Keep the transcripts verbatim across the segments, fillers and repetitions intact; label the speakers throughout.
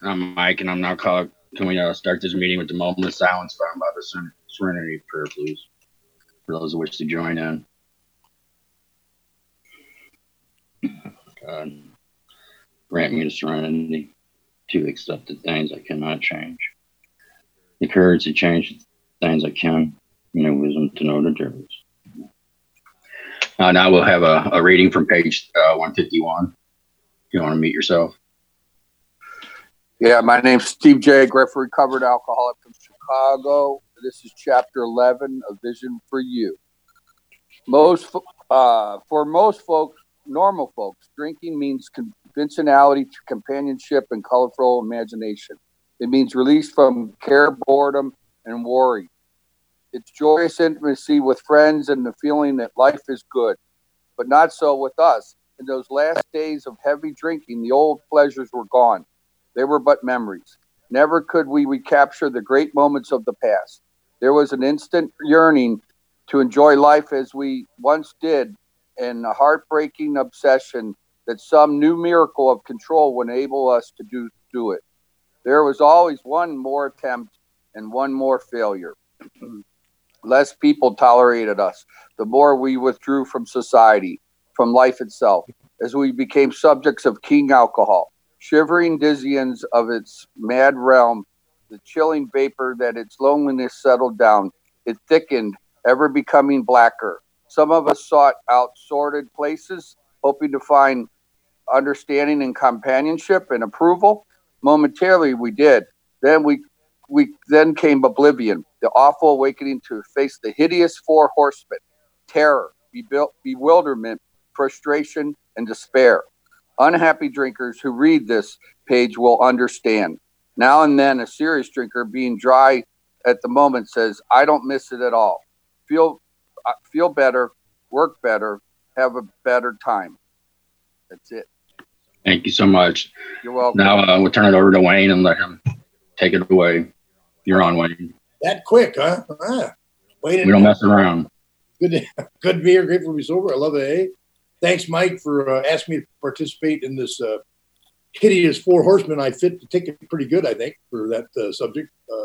Speaker 1: I'm Mike, and I'm now called. Can we uh, start this meeting with the moment of silence found by the Serenity Prayer, please? For those who wish to join in. God, grant me the serenity to accept the things I cannot change, the courage to change the things I can, and the wisdom to know the difference. Uh, now we'll have a, a reading from page uh, one fifty-one. If you want to meet yourself.
Speaker 2: Yeah, my name's Steve J. Griff, recovered alcoholic from Chicago. This is chapter eleven, A Vision for You. Most, uh, for most folks, normal folks, drinking means conventionality, companionship, and colorful imagination. It means release from care, boredom, and worry. It's joyous intimacy with friends and the feeling that life is good. But not so with us. In those last days of heavy drinking, the old pleasures were gone. They were but memories. Never could we recapture the great moments of the past. There was an instant yearning to enjoy life as we once did, and a heartbreaking obsession that some new miracle of control would enable us to do, do it. There was always one more attempt and one more failure. Less people tolerated us, the more we withdrew from society, from life itself, as we became subjects of king alcohol. Shivering dizzyings of its mad realm, the chilling vapor that its loneliness settled down, it thickened, ever becoming blacker. Some of us sought out sordid places, hoping to find understanding and companionship and approval. Momentarily we did. Then we we then came oblivion, the awful awakening to face the hideous four horsemen: terror, bewilderment, frustration, and despair. Unhappy drinkers who read this page will understand. Now and then a serious drinker, being dry at the moment, says, I don't miss it at all. Feel uh, feel better, work better, have a better time. That's it.
Speaker 1: Thank you so much.
Speaker 2: You're welcome.
Speaker 1: Now uh, we'll turn it over to Wayne and let him take it away. You're on, Wayne.
Speaker 3: That quick, huh? Ah,
Speaker 1: we don't mess around.
Speaker 3: Good to, good to be here. Grateful to be sober. I love it, eh? Thanks, Mike, for uh, asking me to participate in this uh, hideous four horsemen. I fit the ticket pretty good, I think, for that uh, subject. Uh,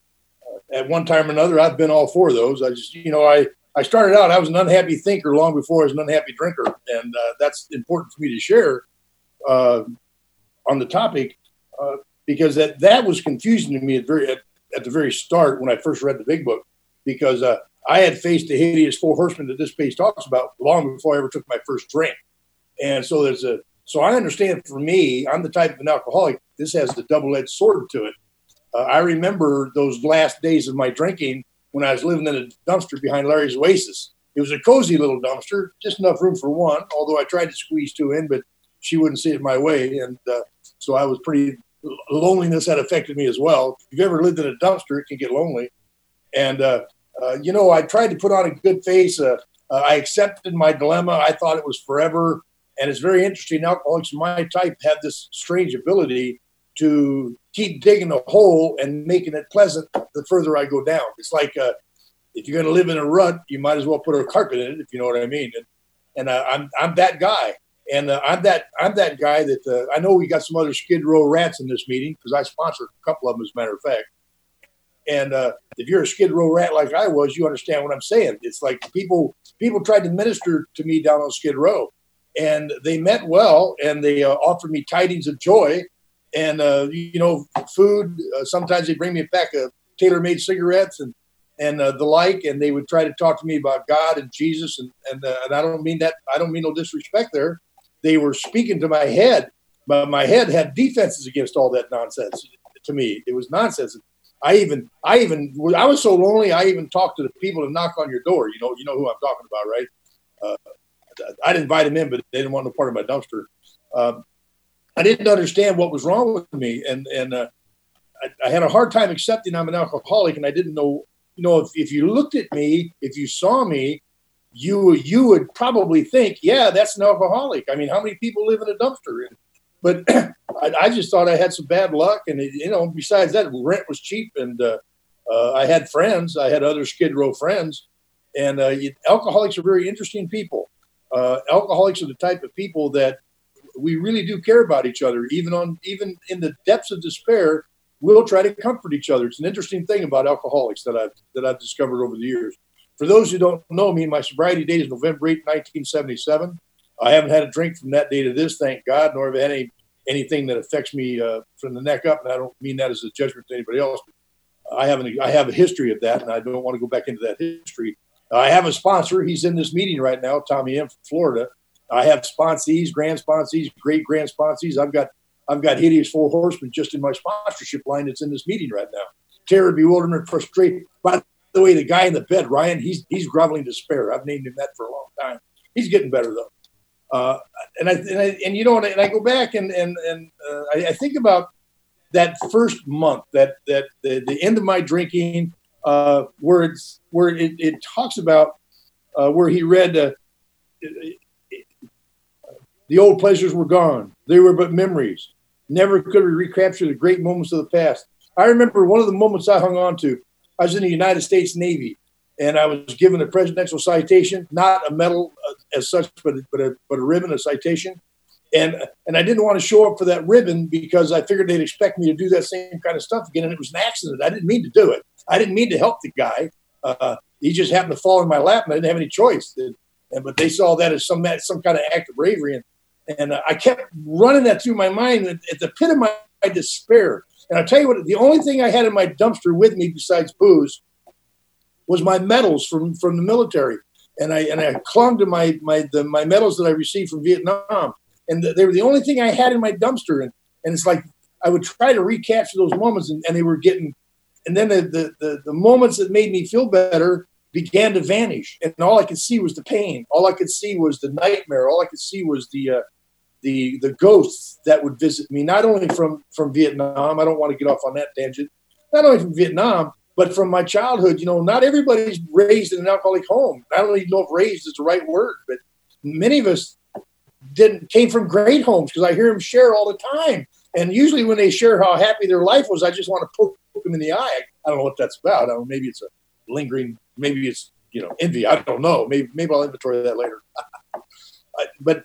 Speaker 3: uh, at one time or another, I've been all four of those. I just, you know, I, I started out, I was an unhappy thinker long before I was an unhappy drinker. And uh, that's important for me to share uh, on the topic uh, because that, that was confusing to me at, very, at, at the very start when I first read the big book, because uh, I had faced the hideous four horsemen that this page talks about long before I ever took my first drink. And so there's a, so I understand for me, I'm the type of an alcoholic, this has the double-edged sword to it. Uh, I remember those last days of my drinking when I was living in a dumpster behind Larry's Oasis. It was a cozy little dumpster, just enough room for one, although I tried to squeeze two in, but she wouldn't see it my way. And uh, so I was pretty, loneliness had affected me as well. If you've ever lived in a dumpster, it can get lonely. And, uh, Uh, you know, I tried to put on a good face. Uh, uh, I accepted my dilemma. I thought it was forever. And it's very interesting. Alcoholics of my type have this strange ability to keep digging a hole and making it pleasant the further I go down. It's like uh, if you're going to live in a rut, you might as well put a carpet in it, if you know what I mean. And, and uh, I'm I'm that guy. And uh, I'm that I'm that guy that uh, I know we got some other Skid Row rats in this meeting because I sponsored a couple of them, as a matter of fact. And uh, if you're a Skid Row rat like I was, you understand what I'm saying. It's like people people tried to minister to me down on Skid Row, and they meant well, and they uh, offered me tidings of joy and, uh, you know, food. Uh, sometimes they bring me a pack of tailor-made cigarettes and and uh, the like, and they would try to talk to me about God and Jesus. And and, uh, and I don't mean that. I don't mean no disrespect there. They were speaking to my head, but my head had defenses against all that nonsense. To me, it was nonsense. I even, I even, I was so lonely. I even talked to the people to knock on your door. You know, you know who I'm talking about, right? Uh, I'd invite them in, but they didn't want no part of my dumpster. Um, I didn't understand what was wrong with me, and and uh, I, I had a hard time accepting I'm an alcoholic, and I didn't know. You know, if, if you looked at me, if you saw me, you you would probably think, yeah, that's an alcoholic. I mean, how many people live in a dumpster? And, But I, I just thought I had some bad luck. And, it, you know, besides that, rent was cheap. And uh, uh, I had friends. I had other Skid Row friends. And uh, you, alcoholics are very interesting people. Uh, alcoholics are the type of people that we really do care about each other, even on even in the depths of despair. We'll try to comfort each other. It's an interesting thing about alcoholics that I've that I've discovered over the years. For those who don't know me, my sobriety date is November eighth, nineteen seventy-seven. I haven't had a drink from that day to this, thank God, nor have I had any anything that affects me uh, from the neck up. And I don't mean that as a judgment to anybody else. I have an, I have a history of that, and I don't want to go back into that history. I have a sponsor. He's in this meeting right now, Tommy M. from Florida. I have sponsees, grand sponsees, great grand sponsees. I've got I've got hideous four horsemen just in my sponsorship line that's in this meeting right now. Terror, bewilderment, frustration. By the way, the guy in the bed, Ryan, he's he's groveling despair. I've named him that for a long time. He's getting better though. Uh, and I and, I, and you know, and I, and I go back and and and uh, I, I think about that first month, that that the, the end of my drinking, uh, where it's where it, it talks about uh, where he read. Uh, it, it, the old pleasures were gone; they were but memories. Never could we recapture the great moments of the past. I remember one of the moments I hung on to. I was in the United States Navy, and I was given a presidential citation, not a medal uh, as such, but but a but a ribbon, a citation. And and I didn't want to show up for that ribbon because I figured they'd expect me to do that same kind of stuff again. And it was an accident. I didn't mean to do it. I didn't mean to help the guy. Uh, he just happened to fall in my lap, and I didn't have any choice. And, and but they saw that as some some kind of act of bravery. And and uh, I kept running that through my mind at, at the pit of my, my despair. And I'll tell you what, the only thing I had in my dumpster with me besides booze was my medals from, from the military. And I and I clung to my my the, my medals that I received from Vietnam. And they were the only thing I had in my dumpster. And, and it's like I would try to recapture those moments, and, and they were getting – and then the, the, the, the moments that made me feel better began to vanish. And all I could see was the pain. All I could see was the nightmare. All I could see was the uh, the the ghosts that would visit me, not only from, from Vietnam. I don't want to get off on that tangent. Not only from Vietnam, but from my childhood. You know, not everybody's raised in an alcoholic home. I don't even know if raised is the right word, but many of us – didn't came from great homes, because I hear them share all the time. And usually when they share how happy their life was, I just want to poke, poke them in the eye. I don't know what that's about. I don't know, maybe it's a lingering, maybe it's, you know, envy. I don't know. Maybe maybe I'll inventory that later. But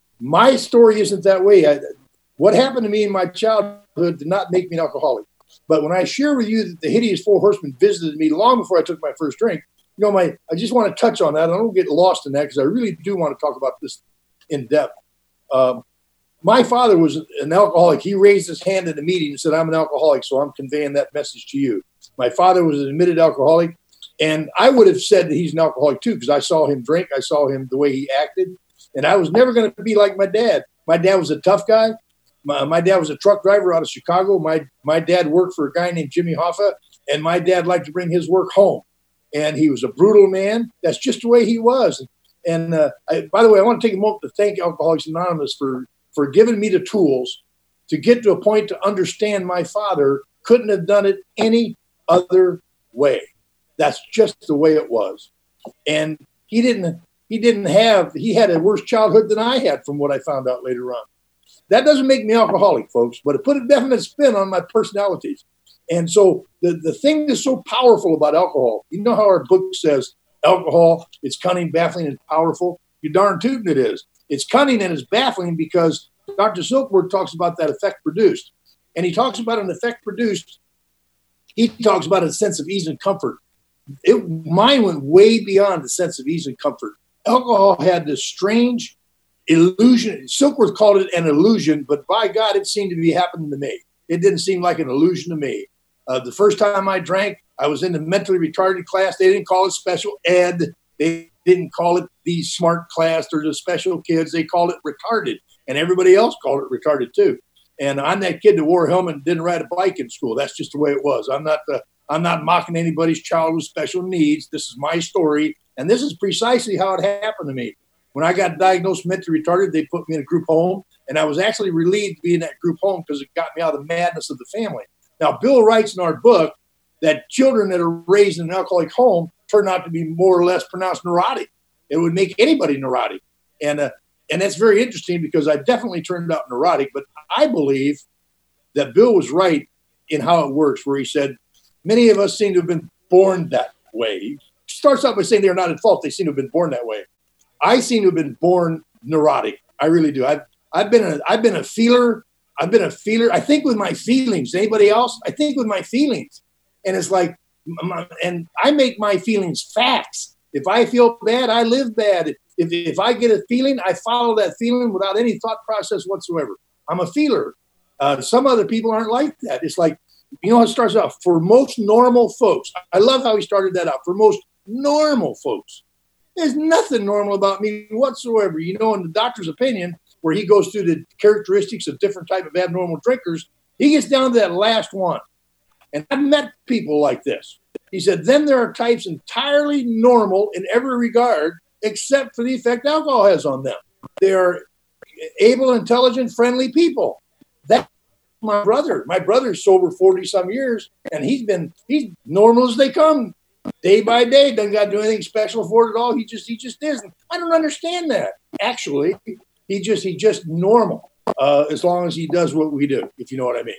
Speaker 3: my story isn't that way. I, what happened to me in my childhood did not make me an alcoholic. But when I share with you that the hideous four horsemen visited me long before I took my first drink, you know, my I just want to touch on that. I don't get lost in that, because I really do want to talk about this in depth. Um, my father was an alcoholic. He raised his hand in the meeting and said, "I'm an alcoholic, so I'm conveying that message to you." My father was an admitted alcoholic, and I would have said that he's an alcoholic too, because I saw him drink. I saw him the way he acted, and I was never going to be like my dad. My dad was a tough guy. My, my dad was a truck driver out of Chicago. My my dad worked for a guy named Jimmy Hoffa, and my dad liked to bring his work home. And he was a brutal man. That's just the way he was. And uh, I, by the way, I want to take a moment to thank Alcoholics Anonymous for, for giving me the tools to get to a point to understand my father couldn't have done it any other way. That's just the way it was. And he didn't he didn't have, he had a worse childhood than I had, from what I found out later on. That doesn't make me alcoholic, folks, but it put a definite spin on my personalities. And so the, the thing that's so powerful about alcohol, you know how our book says, alcohol, it's cunning, baffling, and powerful. You darn tootin' it is. It's cunning and it's baffling because Doctor Silkworth talks about that effect produced. And he talks about an effect produced. He talks about a sense of ease and comfort. It, mine went way beyond the sense of ease and comfort. Alcohol had this strange illusion. Silkworth called it an illusion, but by God, it seemed to be happening to me. It didn't seem like an illusion to me. Uh, the first time I drank, I was in the mentally retarded class. They didn't call it special ed. They didn't call it the smart class or the special kids. They called it retarded. And everybody else called it retarded too. And I'm that kid that wore a helmet and didn't ride a bike in school. That's just the way it was. I'm not the, I'm not mocking anybody's child with special needs. This is my story. And this is precisely how it happened to me. When I got diagnosed mentally retarded, they put me in a group home. And I was actually relieved to be in that group home because it got me out of the madness of the family. Now, Bill writes in our book that children that are raised in an alcoholic home turn out to be more or less pronounced neurotic. It would make anybody neurotic. And uh, and that's very interesting because I definitely turned out neurotic. But I believe that Bill was right in how it works, where he said, many of us seem to have been born that way. He starts out by saying they're not at fault. They seem to have been born that way. I seem to have been born neurotic. I really do. I've, I've been a I've been a feeler. I've been a feeler. I think with my feelings. Anybody else? I think with my feelings. And it's like, and I make my feelings facts. If I feel bad, I live bad. If if I get a feeling, I follow that feeling without any thought process whatsoever. I'm a feeler. Uh, some other people aren't like that. It's like, you know how it starts out? For most normal folks. I love how he started that out. For most normal folks. There's nothing normal about me whatsoever. You know, in the doctor's opinion, where he goes through the characteristics of different type of abnormal drinkers, he gets down to that last one. And I've met people like this. He said, then there are types entirely normal in every regard, except for the effect alcohol has on them. They are able, intelligent, friendly people. That's my brother. My brother's sober forty some years, and he's been, he's normal as they come. Day by day, doesn't got to do anything special for it at all. He just, he just is. I don't understand that. Actually, he just, he just normal, uh, as long as he does what we do, if you know what I mean.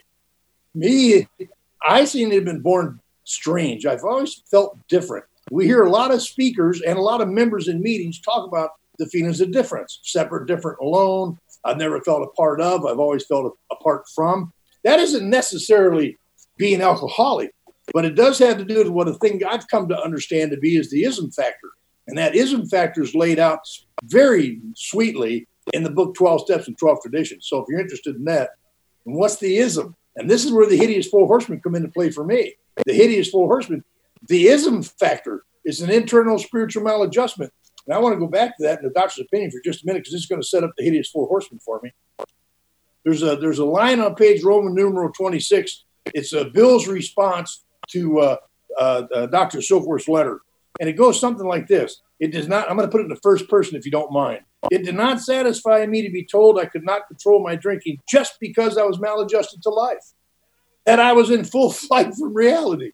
Speaker 3: Me, I seem to have been born strange. I've always felt different. We hear a lot of speakers and a lot of members in meetings talk about the feelings of difference, separate, different, alone. I've never felt a part of. I've always felt apart from. That isn't necessarily being alcoholic, but it does have to do with what a thing I've come to understand to be is the ism factor. And that ism factor is laid out very sweetly in the book twelve Steps and twelve Traditions. So if you're interested in that, and what's the ism? And this is where the hideous four horsemen come into play for me. The hideous four horsemen, the ism factor is an internal spiritual maladjustment. And I want to go back to that in the doctor's opinion for just a minute, because this is going to set up the hideous four horsemen for me. There's a there's a line on page Roman numeral twenty-six. It's a Bill's response to uh, uh, uh, Doctor Silkworth's letter. And it goes something like this. It does not, I'm going to put it in the first person if you don't mind. It did not satisfy me to be told I could not control my drinking just because I was maladjusted to life. That I was in full flight from reality.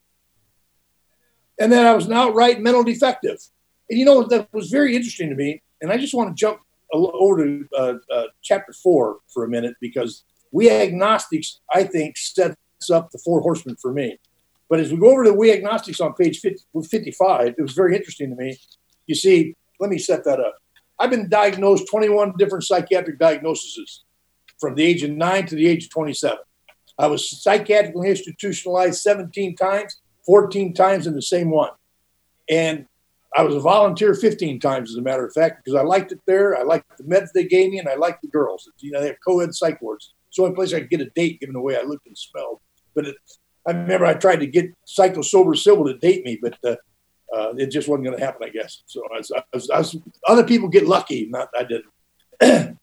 Speaker 3: And that I was an outright mental defective. And you know, that was very interesting to me. And I just want to jump over to uh, uh, chapter four for a minute, because we agnostics, I think, sets up the four horsemen for me. But as we go over to We Agnostics on page fifty-five, it was very interesting to me. You see, let me set that up. I've been diagnosed twenty-one different psychiatric diagnoses from the age of nine to the age of twenty-seven. I was psychiatrically institutionalized seventeen times, fourteen times in the same one. And I was a volunteer fifteen times, as a matter of fact, because I liked it there. I liked the meds they gave me, and I liked the girls. You know, they have co-ed psych wards. It's the only place I could get a date, given the way I looked and smelled. But it, I remember I tried to get Psycho Sober Sybil to date me, but uh, uh, it just wasn't going to happen, I guess. So I was, I was, I was, other people get lucky, not I didn't.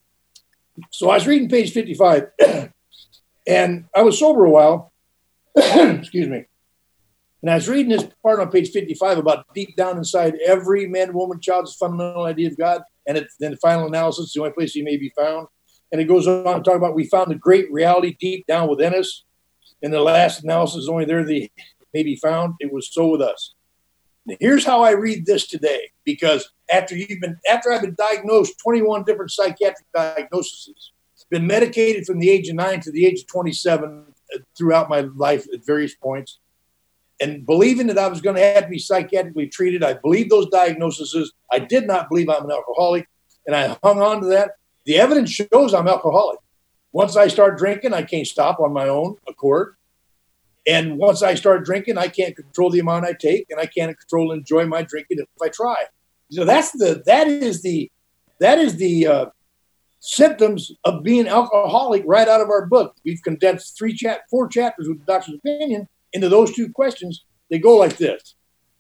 Speaker 3: So I was reading page fifty-five, and I was sober a while. Excuse me. And I was reading this part on page fifty-five about deep down inside every man, woman, child's fundamental idea of God. And it, then the final analysis is the only place he may be found. And it goes on to talk about we found the great reality deep down within us. And the last analysis is only there they may be found. It was so with us. Now, here's how I read this today, because after you've been after I've been diagnosed twenty-one different psychiatric diagnoses, been medicated from the age of nine to the age of twenty-seven throughout my life at various points, and believing that I was going to have to be psychiatrically treated. I believed those diagnoses. I did not believe I'm an alcoholic, and I hung on to that. The evidence shows I'm alcoholic. Once I start drinking, I can't stop on my own accord. And once I start drinking, I can't control the amount I take, and I can't control and enjoy my drinking if I try. So that's the that is the that is the uh, symptoms of being alcoholic right out of our book. We've condensed three chat four chapters with the doctor's opinion into those two questions. They go like this.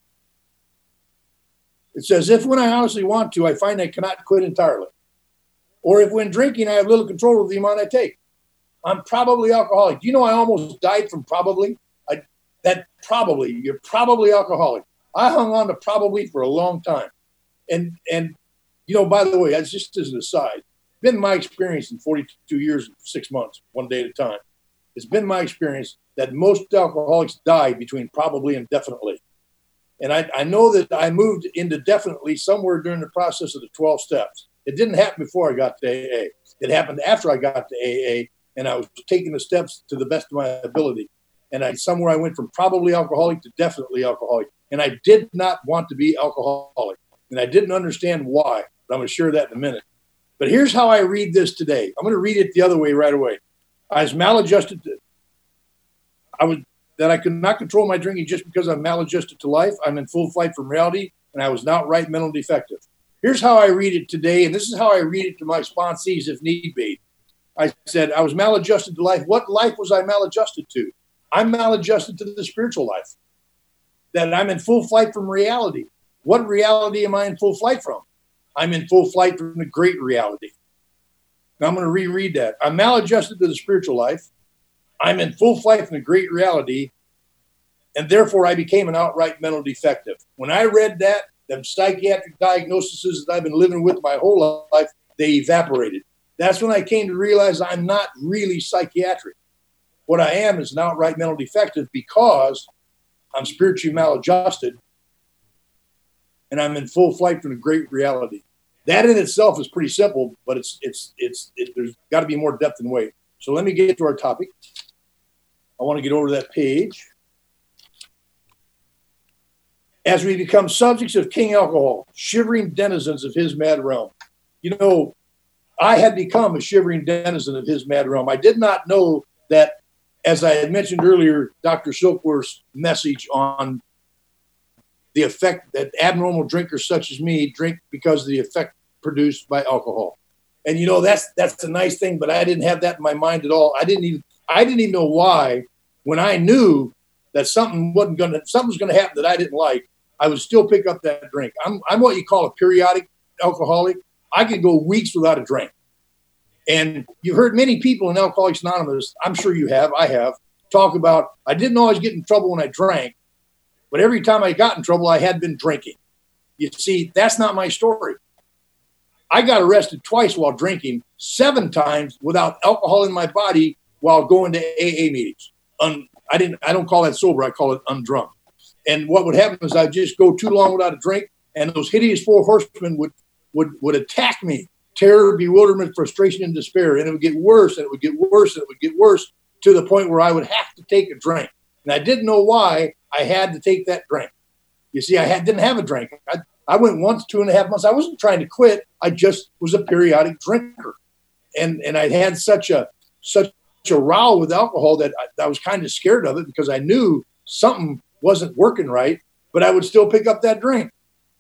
Speaker 3: It says, if when I honestly want to, I find I cannot quit entirely. Or if when drinking, I have little control over the amount I take. I'm probably alcoholic. Do you know I almost died from probably? I, that probably, you're probably alcoholic. I hung on to probably for a long time. And, and you know, by the way, that's just as an aside, it's been my experience in forty-two years and six months, one day at a time. It's been my experience that most alcoholics die between probably and definitely. And I, I know that I moved into definitely somewhere during the process of the twelve steps. It didn't happen before I got to A A. It happened after I got to A A, and I was taking the steps to the best of my ability. And I somewhere I went from probably alcoholic to definitely alcoholic. And I did not want to be alcoholic. And I didn't understand why, but I'm going to share that in a minute. But here's how I read this today. I'm going to read it the other way right away. I was maladjusted. To, I was that I could not control my drinking just because I'm maladjusted to life. I'm in full flight from reality, and I was not right mental defective. Here's how I read it today, and this is how I read it to my sponsees if need be. I said, I was maladjusted to life. What life was I maladjusted to? I'm maladjusted to the spiritual life. That I'm in full flight from reality. What reality am I in full flight from? I'm in full flight from the great reality. Now I'm going to reread that. I'm maladjusted to the spiritual life. I'm in full flight from the great reality, and therefore I became an outright mental defective. When I read that, them psychiatric diagnoses that I've been living with my whole life, they evaporated. That's when I came to realize I'm not really psychiatric. What I am is an outright mental defective because I'm spiritually maladjusted, and I'm in full flight from the great reality. That in itself is pretty simple, but it's it's it's it, there's got to be more depth and weight. So let me get to our topic. I want to get over to that page. As we become subjects of King Alcohol, shivering denizens of his mad realm. You know, I had become a shivering denizen of his mad realm. I did not know that, as I had mentioned earlier, Doctor Silkworth's message on the effect that abnormal drinkers such as me drink because of the effect produced by alcohol. And you know, that's that's a nice thing, but I didn't have that in my mind at all. I didn't even I didn't even know why. When I knew that something wasn't gonna something was gonna happen that I didn't like, I would still pick up that drink. I'm I'm what you call a periodic alcoholic. I could go weeks without a drink. And you've heard many people in Alcoholics Anonymous, I'm sure you have, I have, talk about, I didn't always get in trouble when I drank, but every time I got in trouble, I had been drinking. You see, that's not my story. I got arrested twice while drinking, seven times without alcohol in my body while going to A A meetings. Un, I didn't. I don't call that sober. I call it undrunk. And what would happen is I'd just go too long without a drink, and those hideous four horsemen would would would attack me. Terror, bewilderment, frustration, and despair. And it would get worse, and it would get worse, and it would get worse to the point where I would have to take a drink. And I didn't know why I had to take that drink. You see, I had, didn't have a drink. I, I went once, two and a half months. I wasn't trying to quit. I just was a periodic drinker. And and I had such a such a row with alcohol that I, I was kind of scared of it because I knew something wasn't working right, but I would still pick up that drink.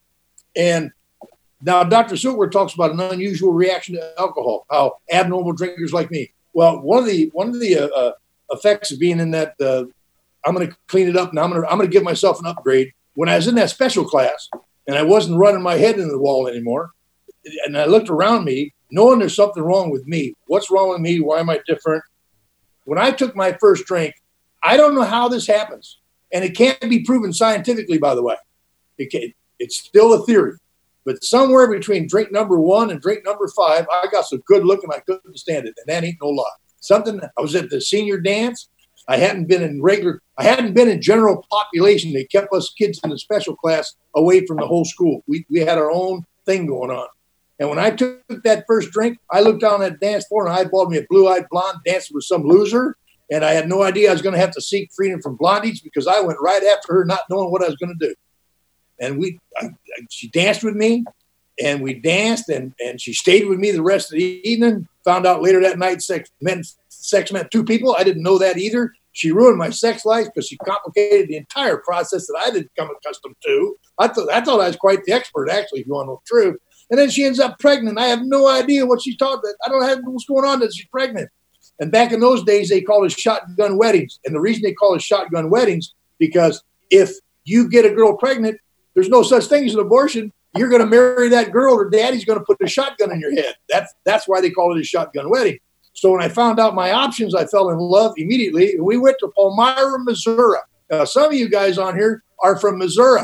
Speaker 3: And now Doctor Silkworth talks about an unusual reaction to alcohol, how abnormal drinkers like me. Well, one of the one of the uh, uh, effects of being in that, uh, I'm going to clean it up and I'm going to I'm going to give myself an upgrade. When I was in that special class and I wasn't running my head into the wall anymore, and I looked around me, knowing there's something wrong with me. What's wrong with me? Why am I different? When I took my first drink, I don't know how this happens, and it can't be proven scientifically, by the way. It can, it's still a theory. But somewhere between drink number one and drink number five, I got so good looking I couldn't stand it, and that ain't no lie. Something. I was at the senior dance. I hadn't been in regular. I hadn't been in general population. They kept us kids in the special class away from the whole school. We we had our own thing going on. And when I took that first drink, I looked down that dance floor and I eyeballed me a blue-eyed blonde dancing with some loser. And I had no idea I was going to have to seek freedom from blondies because I went right after her, not knowing what I was going to do. And we, I, I, she danced with me, and we danced, and, and she stayed with me the rest of the evening. Found out later that night sex meant sex meant two people. I didn't know that either. She ruined my sex life because she complicated the entire process that I didn't come accustomed to. I thought I thought I was quite the expert, actually, if you want to know the truth. And then she ends up pregnant. I have no idea what she's talking about. I don't have what's going on that she's pregnant. And back in those days, they called it shotgun weddings. And the reason they call it shotgun weddings, because if you get a girl pregnant, there's no such thing as an abortion. You're going to marry that girl, or daddy's going to put a shotgun in your head. That's that's why they call it a shotgun wedding. So when I found out my options, I fell in love immediately. And we went to Palmyra, Missouri. Uh, some of you guys on here are from Missouri.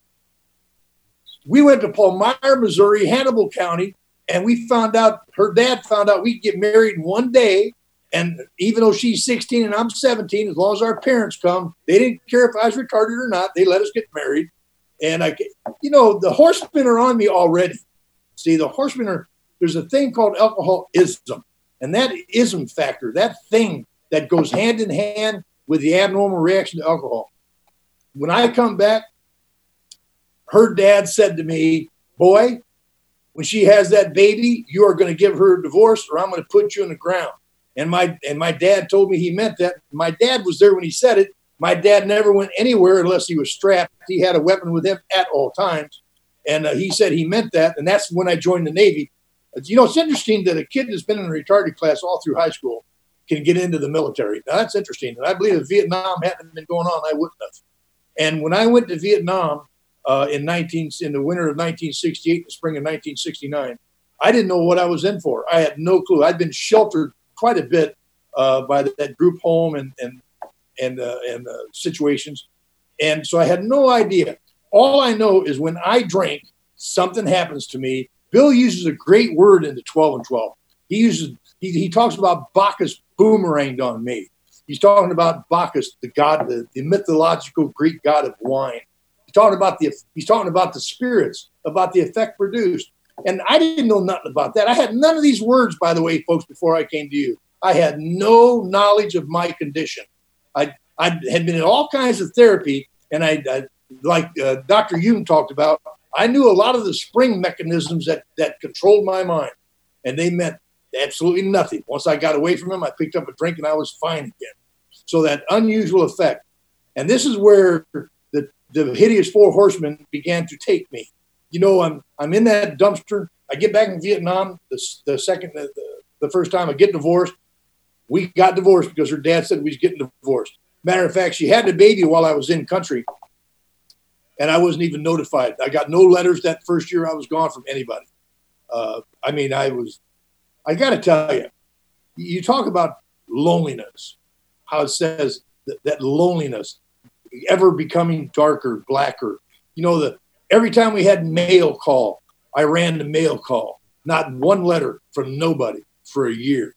Speaker 3: We went to Palmyra, Missouri, Hannibal County, and we found out, her dad found out we could get married in one day. And even though she's sixteen and I'm seventeen, as long as our parents come, they didn't care if I was retarded or not. They let us get married. And I, you know, the horsemen are on me already. See, the horsemen are, there's a thing called alcoholism. And that ism factor, that thing that goes hand in hand with the abnormal reaction to alcohol. When I come back, her dad said to me, boy, when she has that baby, you are going to give her a divorce or I'm going to put you in the ground. And my and my dad told me he meant that. My dad was there when he said it. My dad never went anywhere unless he was strapped. He had a weapon with him at all times. And uh, he said he meant that. And that's when I joined the Navy. You know, it's interesting that a kid that's been in a retarded class all through high school can get into the military. Now, that's interesting. And I believe if Vietnam hadn't been going on, I wouldn't have. And when I went to Vietnam uh, in nineteen in the winter of nineteen sixty-eight, the spring of nineteen sixty-nine, I didn't know what I was in for. I had no clue. I'd been sheltered quite a bit uh, by the, that group home and and and uh, and uh, situations, and so I had no idea. All I know is when I drink, something happens to me. Bill uses a great word in the twelve and twelve. He uses he, he talks about Bacchus boomeranged on me. He's talking about Bacchus, the god, the, the mythological Greek god of wine. He's talking about the he's talking about the spirits, about the effect produced. And I didn't know nothing about that. I had none of these words, by the way, folks, before I came to you. I had no knowledge of my condition. I I had been in all kinds of therapy, and I, I like uh, Doctor Hume talked about, I knew a lot of the spring mechanisms that, that controlled my mind, and they meant absolutely nothing. Once I got away from them, I picked up a drink, and I was fine again. So that unusual effect. And this is where the, the hideous four horsemen began to take me. You know, I'm I'm in that dumpster. I get back in Vietnam the, the second, the, the first time I get divorced. We got divorced because her dad said we was getting divorced. Matter of fact, she had the baby while I was in country, and I wasn't even notified. I got no letters that first year I was gone from anybody. Uh, I mean, I was, I got to tell you, you talk about loneliness, how it says that, that loneliness ever becoming darker, blacker. You know, the every time we had mail call, I ran the mail call. Not one letter from nobody for a year.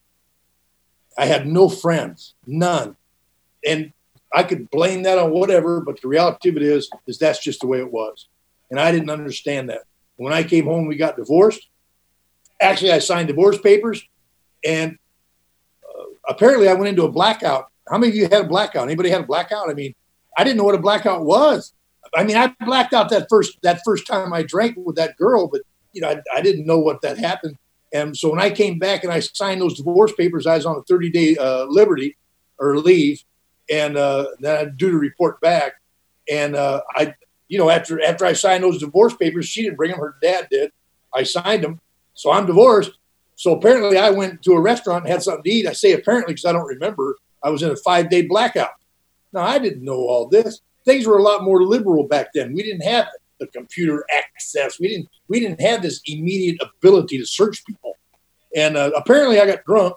Speaker 3: I had no friends, none. And I could blame that on whatever, but the reality of it is, is that's just the way it was. And I didn't understand that. When I came home, we got divorced. Actually, I signed divorce papers, and uh, apparently I went into a blackout. How many of you had a blackout? Anybody had a blackout? I mean, I didn't know what a blackout was. I mean, I blacked out that first that first time I drank with that girl, but you know, I, I didn't know what that happened. And so when I came back and I signed those divorce papers, I was on a thirty-day uh, liberty or leave, and uh, then I due to report back. And uh, I, you know, after after I signed those divorce papers, she didn't bring them; her dad did. I signed them, so I'm divorced. So apparently, I went to a restaurant and had something to eat. I say apparently because I don't remember. I was in a five-day blackout. Now I didn't know all this. Things were a lot more liberal back then. We didn't have the computer access. We didn't. We didn't have this immediate ability to search people. And uh, apparently, I got drunk,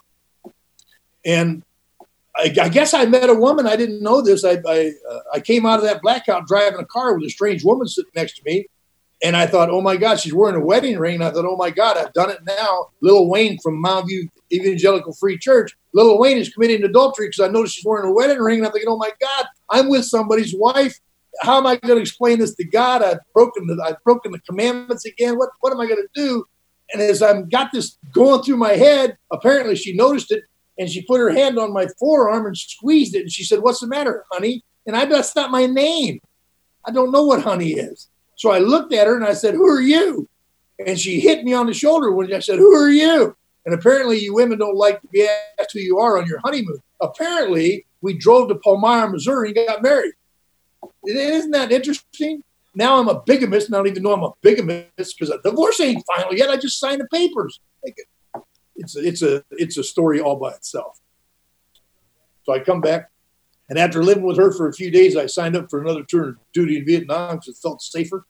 Speaker 3: and I, I guess I met a woman. I didn't know this. I I, uh, I came out of that blackout driving a car with a strange woman sitting next to me, and I thought, oh my God, she's wearing a wedding ring. And I thought, oh my God, I've done it now. Lil Wayne from Mount View Evangelical Free Church. Lil Wayne is committing adultery because I noticed she's wearing a wedding ring. And I'm thinking, oh my God, I'm with somebody's wife. How am I going to explain this to God? I've broken the, I've broken the commandments again. What, what am I going to do? And as I've got this going through my head, apparently she noticed it and she put her hand on my forearm and squeezed it. And she said, what's the matter, honey? And I, that's not my name. I don't know what honey is. So I looked at her and I said, who are you? And she hit me on the shoulder when I said, who are you? And apparently you women don't like to be asked who you are on your honeymoon. Apparently we drove to Palmyra, Missouri and got married. Isn't that interesting? Now I'm a bigamist, and I don't even know I'm a bigamist because the divorce ain't final yet. I just signed the papers. It's a, it's a it's a story all by itself. So I come back, and after living with her for a few days, I signed up for another tour of duty in Vietnam because it felt safer.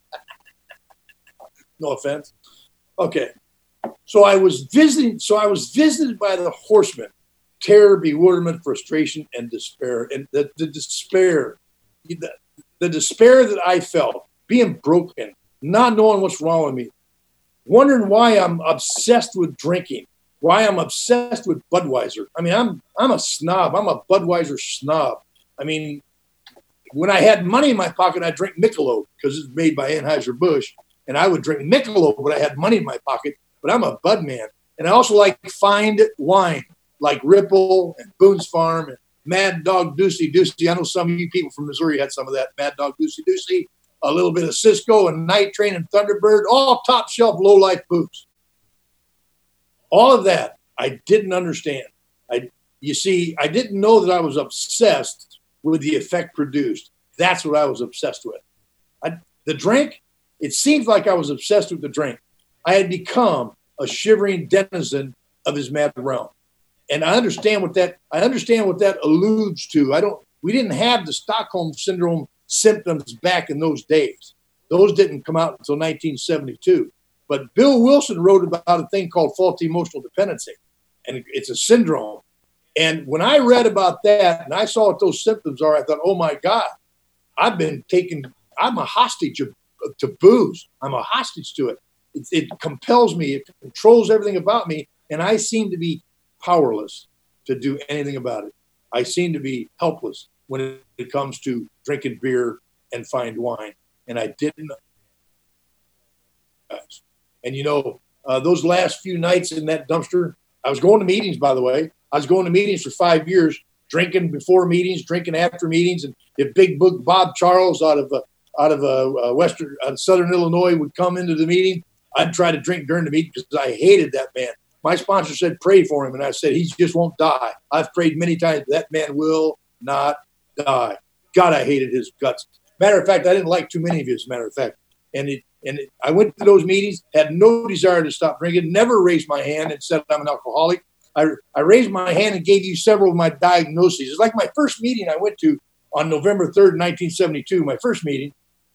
Speaker 3: No offense. Okay. So I was visiting. So I was visited by the horsemen: terror, bewilderment, frustration, and despair. And the, the despair, the, the despair that I felt, being broken, not knowing what's wrong with me, wondering why I'm obsessed with drinking, why I'm obsessed with Budweiser. I mean, I'm I'm a snob. I'm a Budweiser snob. I mean, when I had money in my pocket, I drink Michelob because it's made by Anheuser-Busch, and I would drink Michelob when I had money in my pocket. But I'm a Bud man, and I also like fine wine, like Ripple and Boone's Farm and Mad Dog Deucey Deucey. I know some of you people from Missouri had some of that Mad Dog Deucey Deucey. a little bit of Cisco and Night Train and Thunderbird, all top shelf, low life boots. All of that I didn't understand. I, you see, I didn't know that I was obsessed with the effect produced. That's what I was obsessed with. I, the drink, it seems like I was obsessed with the drink. I had become a shivering denizen of his mad realm. And I understand what that, I understand what that alludes to. I don't, we didn't have the Stockholm Syndrome symptoms back in those days. Those didn't come out until nineteen seventy-two. But Bill Wilson wrote about a thing called faulty emotional dependency, and it's a syndrome. And when I read about that and I saw what those symptoms are, I thought, oh my God, I've been taken, I'm a hostage of, to booze. I'm a hostage to it. it. It compels me. It controls everything about me. And I seem to be powerless to do anything about it. I seem to be helpless when it, it comes to drinking beer and fine wine. And I didn't. And, you know, uh, those last few nights in that dumpster, I was going to meetings, by the way. I was going to meetings for five years, drinking before meetings, drinking after meetings. And if Big Book Bob Charles out of uh, out of uh, uh, Western, uh, Southern Illinois would come into the meeting, I'd try to drink during the meeting because I hated that man. My sponsor said, pray for him. And I said, he just won't die. I've prayed many times. That man will not die. God, I hated his guts. Matter of fact, I didn't like too many of you, as a matter of fact. And it, and it, I went to those meetings, had no desire to stop drinking, never raised my hand and said I'm an alcoholic. I, I raised my hand and gave you several of my diagnoses. It's like my first meeting I went to on November third, nineteen seventy-two, my first meeting.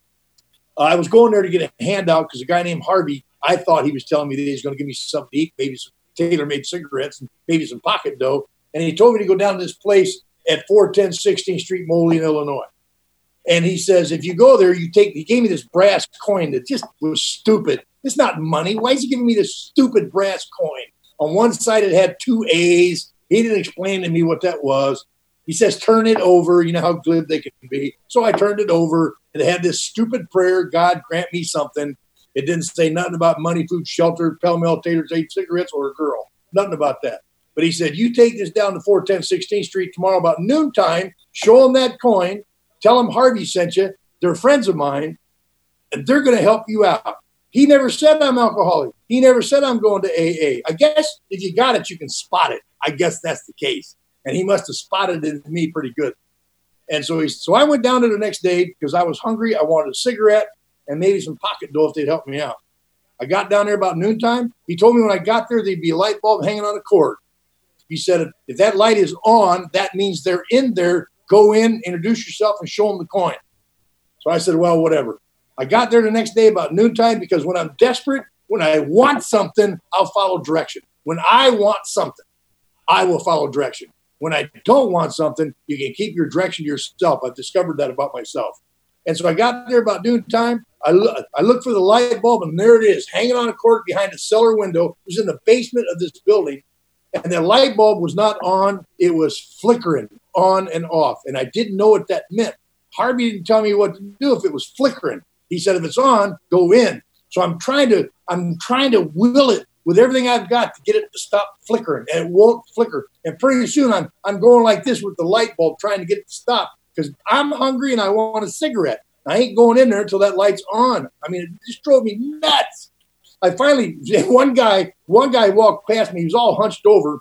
Speaker 3: Uh, I was going there to get a handout because a guy named Harvey, I thought he was telling me that he was going to give me something to eat, maybe some tailor-made cigarettes and maybe some pocket dough. And he told me to go down to this place at four ten sixteenth Street, Moline, Illinois. And he says, if you go there, you take, he gave me this brass coin that just was stupid. It's not money. Why is he giving me this stupid brass coin? On one side, it had two A's. He didn't explain to me what that was. He says, turn it over. You know how glib they can be. So I turned it over. And it had this stupid prayer, God grant me something. It didn't say nothing about money, food, shelter, Pell-Mell, taters, eight cigarettes, or a girl. Nothing about that. But he said, you take this down to four ten sixteenth Street tomorrow about noontime, show them that coin, tell them Harvey sent you. They're friends of mine, and they're going to help you out. He never said I'm alcoholic. He never said I'm going to A A. I guess if you got it, you can spot it. I guess that's the case. And he must have spotted it in me pretty good. And so he, so I went down there the next day because I was hungry. I wanted a cigarette and maybe some pocket dough if they'd help me out. I got down there about noontime. He told me when I got there, there'd be a light bulb hanging on a cord. He said, if, if that light is on, that means they're in there. Go in, introduce yourself, and show them the coin. So I said, well, whatever. I got there the next day about noontime because when I'm desperate, when I want something, I'll follow direction. When I want something, I will follow direction. When I don't want something, you can keep your direction to yourself. I've discovered that about myself. And so I got there about noontime. I, lo- I looked for the light bulb, and there it is, hanging on a cord behind a cellar window. It was in the basement of this building. And the light bulb was not on. It was flickering on and off. And I didn't know what that meant. Harvey didn't tell me what to do if it was flickering. He said, if it's on, go in. So I'm trying to, I'm trying to will it with everything I've got to get it to stop flickering. And it won't flicker. And pretty soon I'm, I'm going like this with the light bulb, trying to get it to stop because I'm hungry and I want a cigarette. I ain't going in there until that light's on. I mean, it just drove me nuts. I finally, one guy, one guy walked past me. He was all hunched over.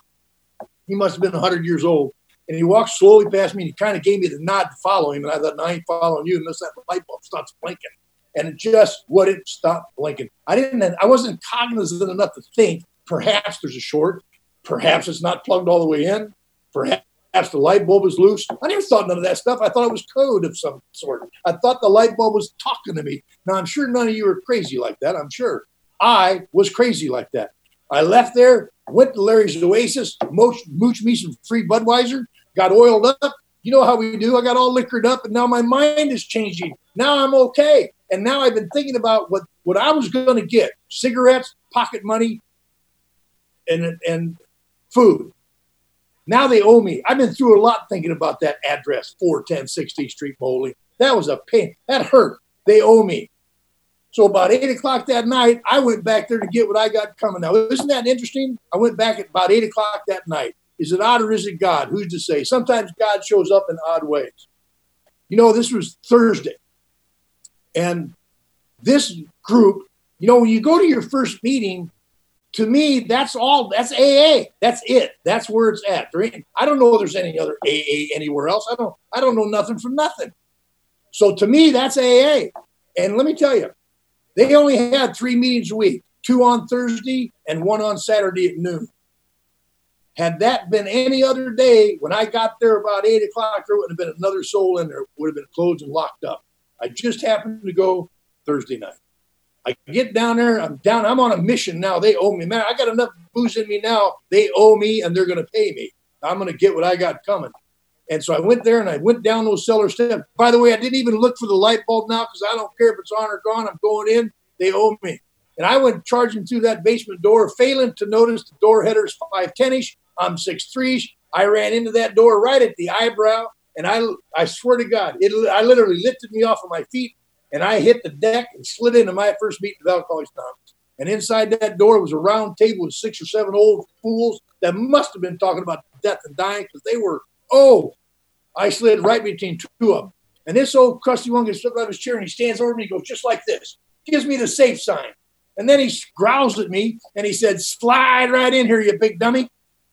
Speaker 3: He must have been one hundred years old. And he walked slowly past me and he kind of gave me the nod to follow him. And I thought, no, I ain't following you unless that light bulb stops blinking. And it just wouldn't stop blinking. I didn't, I wasn't cognizant enough to think perhaps there's a short. Perhaps it's not plugged all the way in. Perhaps the light bulb is loose. I never thought none of that stuff. I thought it was code of some sort. I thought the light bulb was talking to me. Now, I'm sure none of you are crazy like that. I'm sure. I was crazy like that. I left there, went to Larry's Oasis, mooched, mooched me some free Budweiser, got oiled up. You know how we do. I got all liquored up, and now my mind is changing. Now I'm okay. And now I've been thinking about what, what I was going to get, cigarettes, pocket money, and, and food. Now they owe me. I've been through a lot thinking about that address, four ten sixteenth Street, Moline. That was a pain. That hurt. They owe me. So about eight o'clock that night, I went back there to get what I got coming. Now, isn't that interesting? I went back at about eight o'clock that night. Is it odd or is it God? Who's to say? Sometimes God shows up in odd ways. You know, this was Thursday. And this group, you know, when you go to your first meeting, to me, that's all, that's A A. That's it. That's where it's at. There ain't, I don't know if there's any other A A anywhere else. I don't, I don't know nothing from nothing. So to me, that's A A. And let me tell you, they only had three meetings a week, two on Thursday and one on Saturday at noon. Had that been any other day, when I got there about eight o'clock, there wouldn't have been another soul in there. It would have been closed and locked up. I just happened to go Thursday night. I get down there. I'm down. I'm on a mission now. They owe me. Man, I got enough booze in me now. They owe me, and they're going to pay me. I'm going to get what I got coming. And so I went there, and I went down those cellar steps. By the way, I didn't even look for the light bulb now because I don't care if it's on or gone. I'm going in. They owe me. And I went charging through that basement door, failing to notice the door header's five ten-ish. I'm six three-ish. I ran into that door right at the eyebrow, and I I swear to God, it I literally lifted me off of my feet, and I hit the deck and slid into my first meeting with Alcoholics Anonymous. And inside that door was a round table with six or seven old fools that must have been talking about death and dying because they were, oh, I slid right between two of them. And this old crusty one gets up out of his chair, and he stands over me and goes just like this. Gives me the safe sign. And then he growls at me, and he said, slide right in here, you big dummy.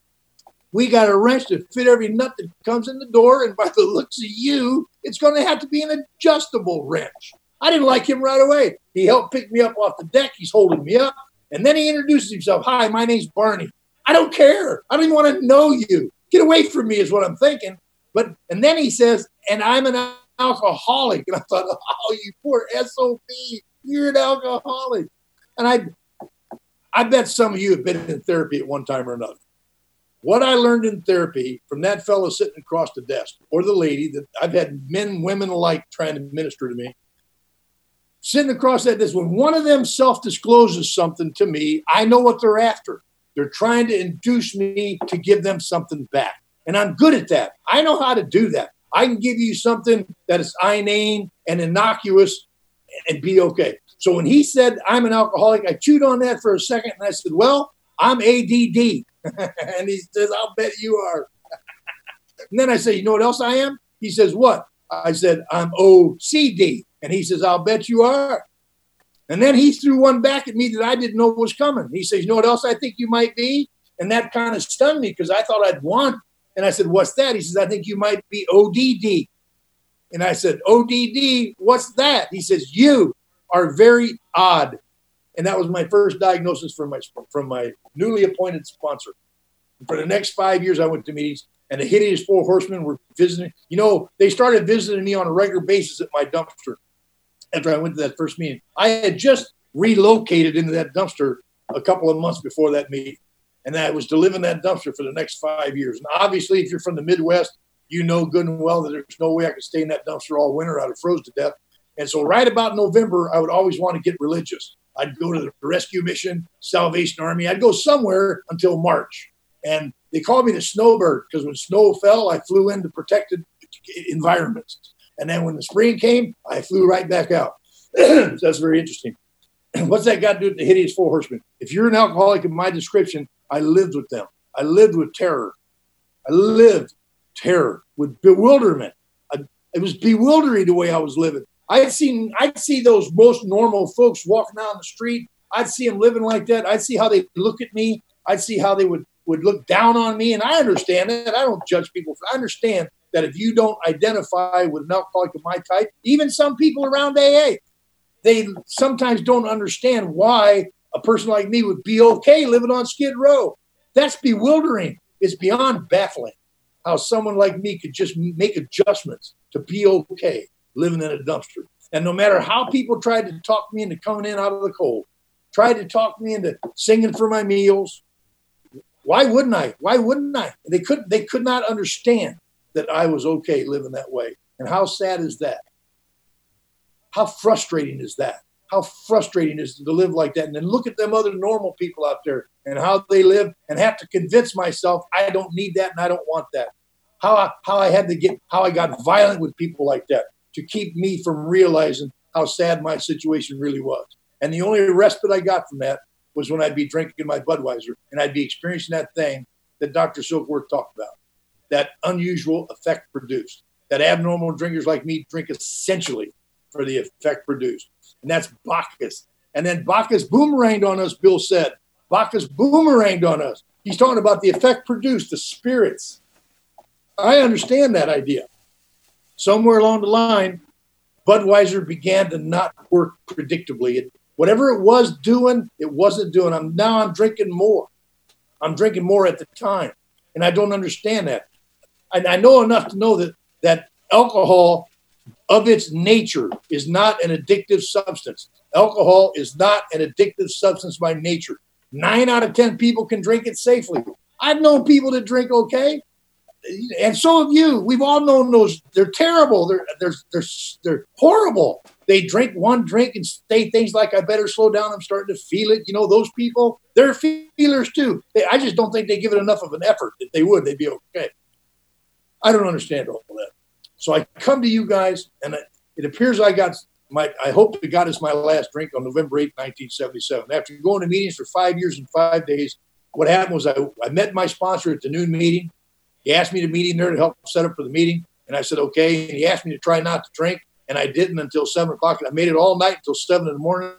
Speaker 3: We got a wrench to fit every nut that comes in the door, and by the looks of you, it's going to have to be an adjustable wrench. I didn't like him right away. He helped pick me up off the deck. He's holding me up. And then he introduces himself. Hi, my name's Barney. I don't care. I don't even want to know you. Get away from me is what I'm thinking. But and then he says, and I'm an alcoholic. And I thought, oh, you poor S O B. You're an alcoholic. And I, I bet some of you have been in therapy at one time or another. What I learned in therapy from that fellow sitting across the desk, or the lady that I've had men, women alike trying to minister to me, sitting across that desk, when one of them self-discloses something to me, I know what they're after. They're trying to induce me to give them something back. And I'm good at that. I know how to do that. I can give you something that is inane and innocuous and be okay. So when he said, I'm an alcoholic, I chewed on that for a second, and I said, well, I'm A D D. And he says, I'll bet you are. And then I say, you know what else I am? He says, what? I said, I'm O C D. And he says, I'll bet you are. And then he threw one back at me that I didn't know was coming. He says, you know what else I think you might be? And that kind of stunned me because I thought I'd won. And I said, what's that? He says, I think you might be O D D. And I said, O D D, what's that? He says, you are very odd. And that was my first diagnosis from my from my newly appointed sponsor. And for the next five years, I went to meetings, and the hideous four horsemen were visiting. You know, they started visiting me on a regular basis at my dumpster after I went to that first meeting. I had just relocated into that dumpster a couple of months before that meeting. And I was to live in that dumpster for the next five years. And obviously, if you're from the Midwest, you know good and well that there's no way I could stay in that dumpster all winter. I'd have froze to death. And so right about November, I would always want to get religious. I'd go to the rescue mission, Salvation Army. I'd go somewhere until March. And they called me the snowbird because when snow fell, I flew into protected environments. And then when the spring came, I flew right back out. So that's very interesting. What's that got to do with the hideous four horsemen? If you're an alcoholic in my description, I lived with them. I lived with terror. I lived terror with bewilderment. I, it was bewildering the way I was living. I'd seen, I'd see those most normal folks walking down the street. I'd see them living like that. I'd see how they look at me. I'd see how they would, would look down on me. And I understand that. I don't judge people. I understand that if you don't identify with an alcoholic of my type, even some people around A A, they sometimes don't understand why a person like me would be okay living on Skid Row. That's bewildering. It's beyond baffling how someone like me could just make adjustments to be okay living in a dumpster. And no matter how people tried to talk me into coming in out of the cold, tried to talk me into singing for my meals, why wouldn't I? Why wouldn't I? They could, they could not understand that I was okay living that way. And how sad is that? How frustrating is that? How frustrating is it to live like that? And then look at them other normal people out there and how they live and have to convince myself I don't need that and I don't want that. How I, how I had to get, how I got violent with people like that to keep me from realizing how sad my situation really was. And the only respite I got from that was when I'd be drinking my Budweiser and I'd be experiencing that thing that Doctor Silkworth talked about, that unusual effect produced, that abnormal drinkers like me drink essentially for the effect produced. And that's Bacchus. And then Bacchus boomeranged on us, Bill said. Bacchus boomeranged on us. He's talking about the effect produced, the spirits. I understand that idea. Somewhere along the line, Budweiser began to not work predictably. It, whatever it was doing, it wasn't doing. I'm, now I'm drinking more. I'm drinking more at the time. And I don't understand that. And I know enough to know that, that alcohol of its nature is not an addictive substance. Alcohol is not an addictive substance by nature. Nine out of ten people can drink it safely. I've known people that drink okay, and so have you. We've all known those. They're terrible. They're they're they're they're horrible. They drink one drink and say things like, "I better slow down. I'm starting to feel it." You know, those people, they're feelers too. They, I just don't think they give it enough of an effort. If they would, they'd be okay. I don't understand all that. So I come to you guys, and it appears I got my, I hope it got us my last drink on November eighth, nineteen seventy-seven. After going to meetings for five years and five days, what happened was I, I met my sponsor at the noon meeting. He asked me to meet him there to help set up for the meeting. And I said, okay. And he asked me to try not to drink. And I didn't until seven o'clock. And I made it all night until seven in the morning.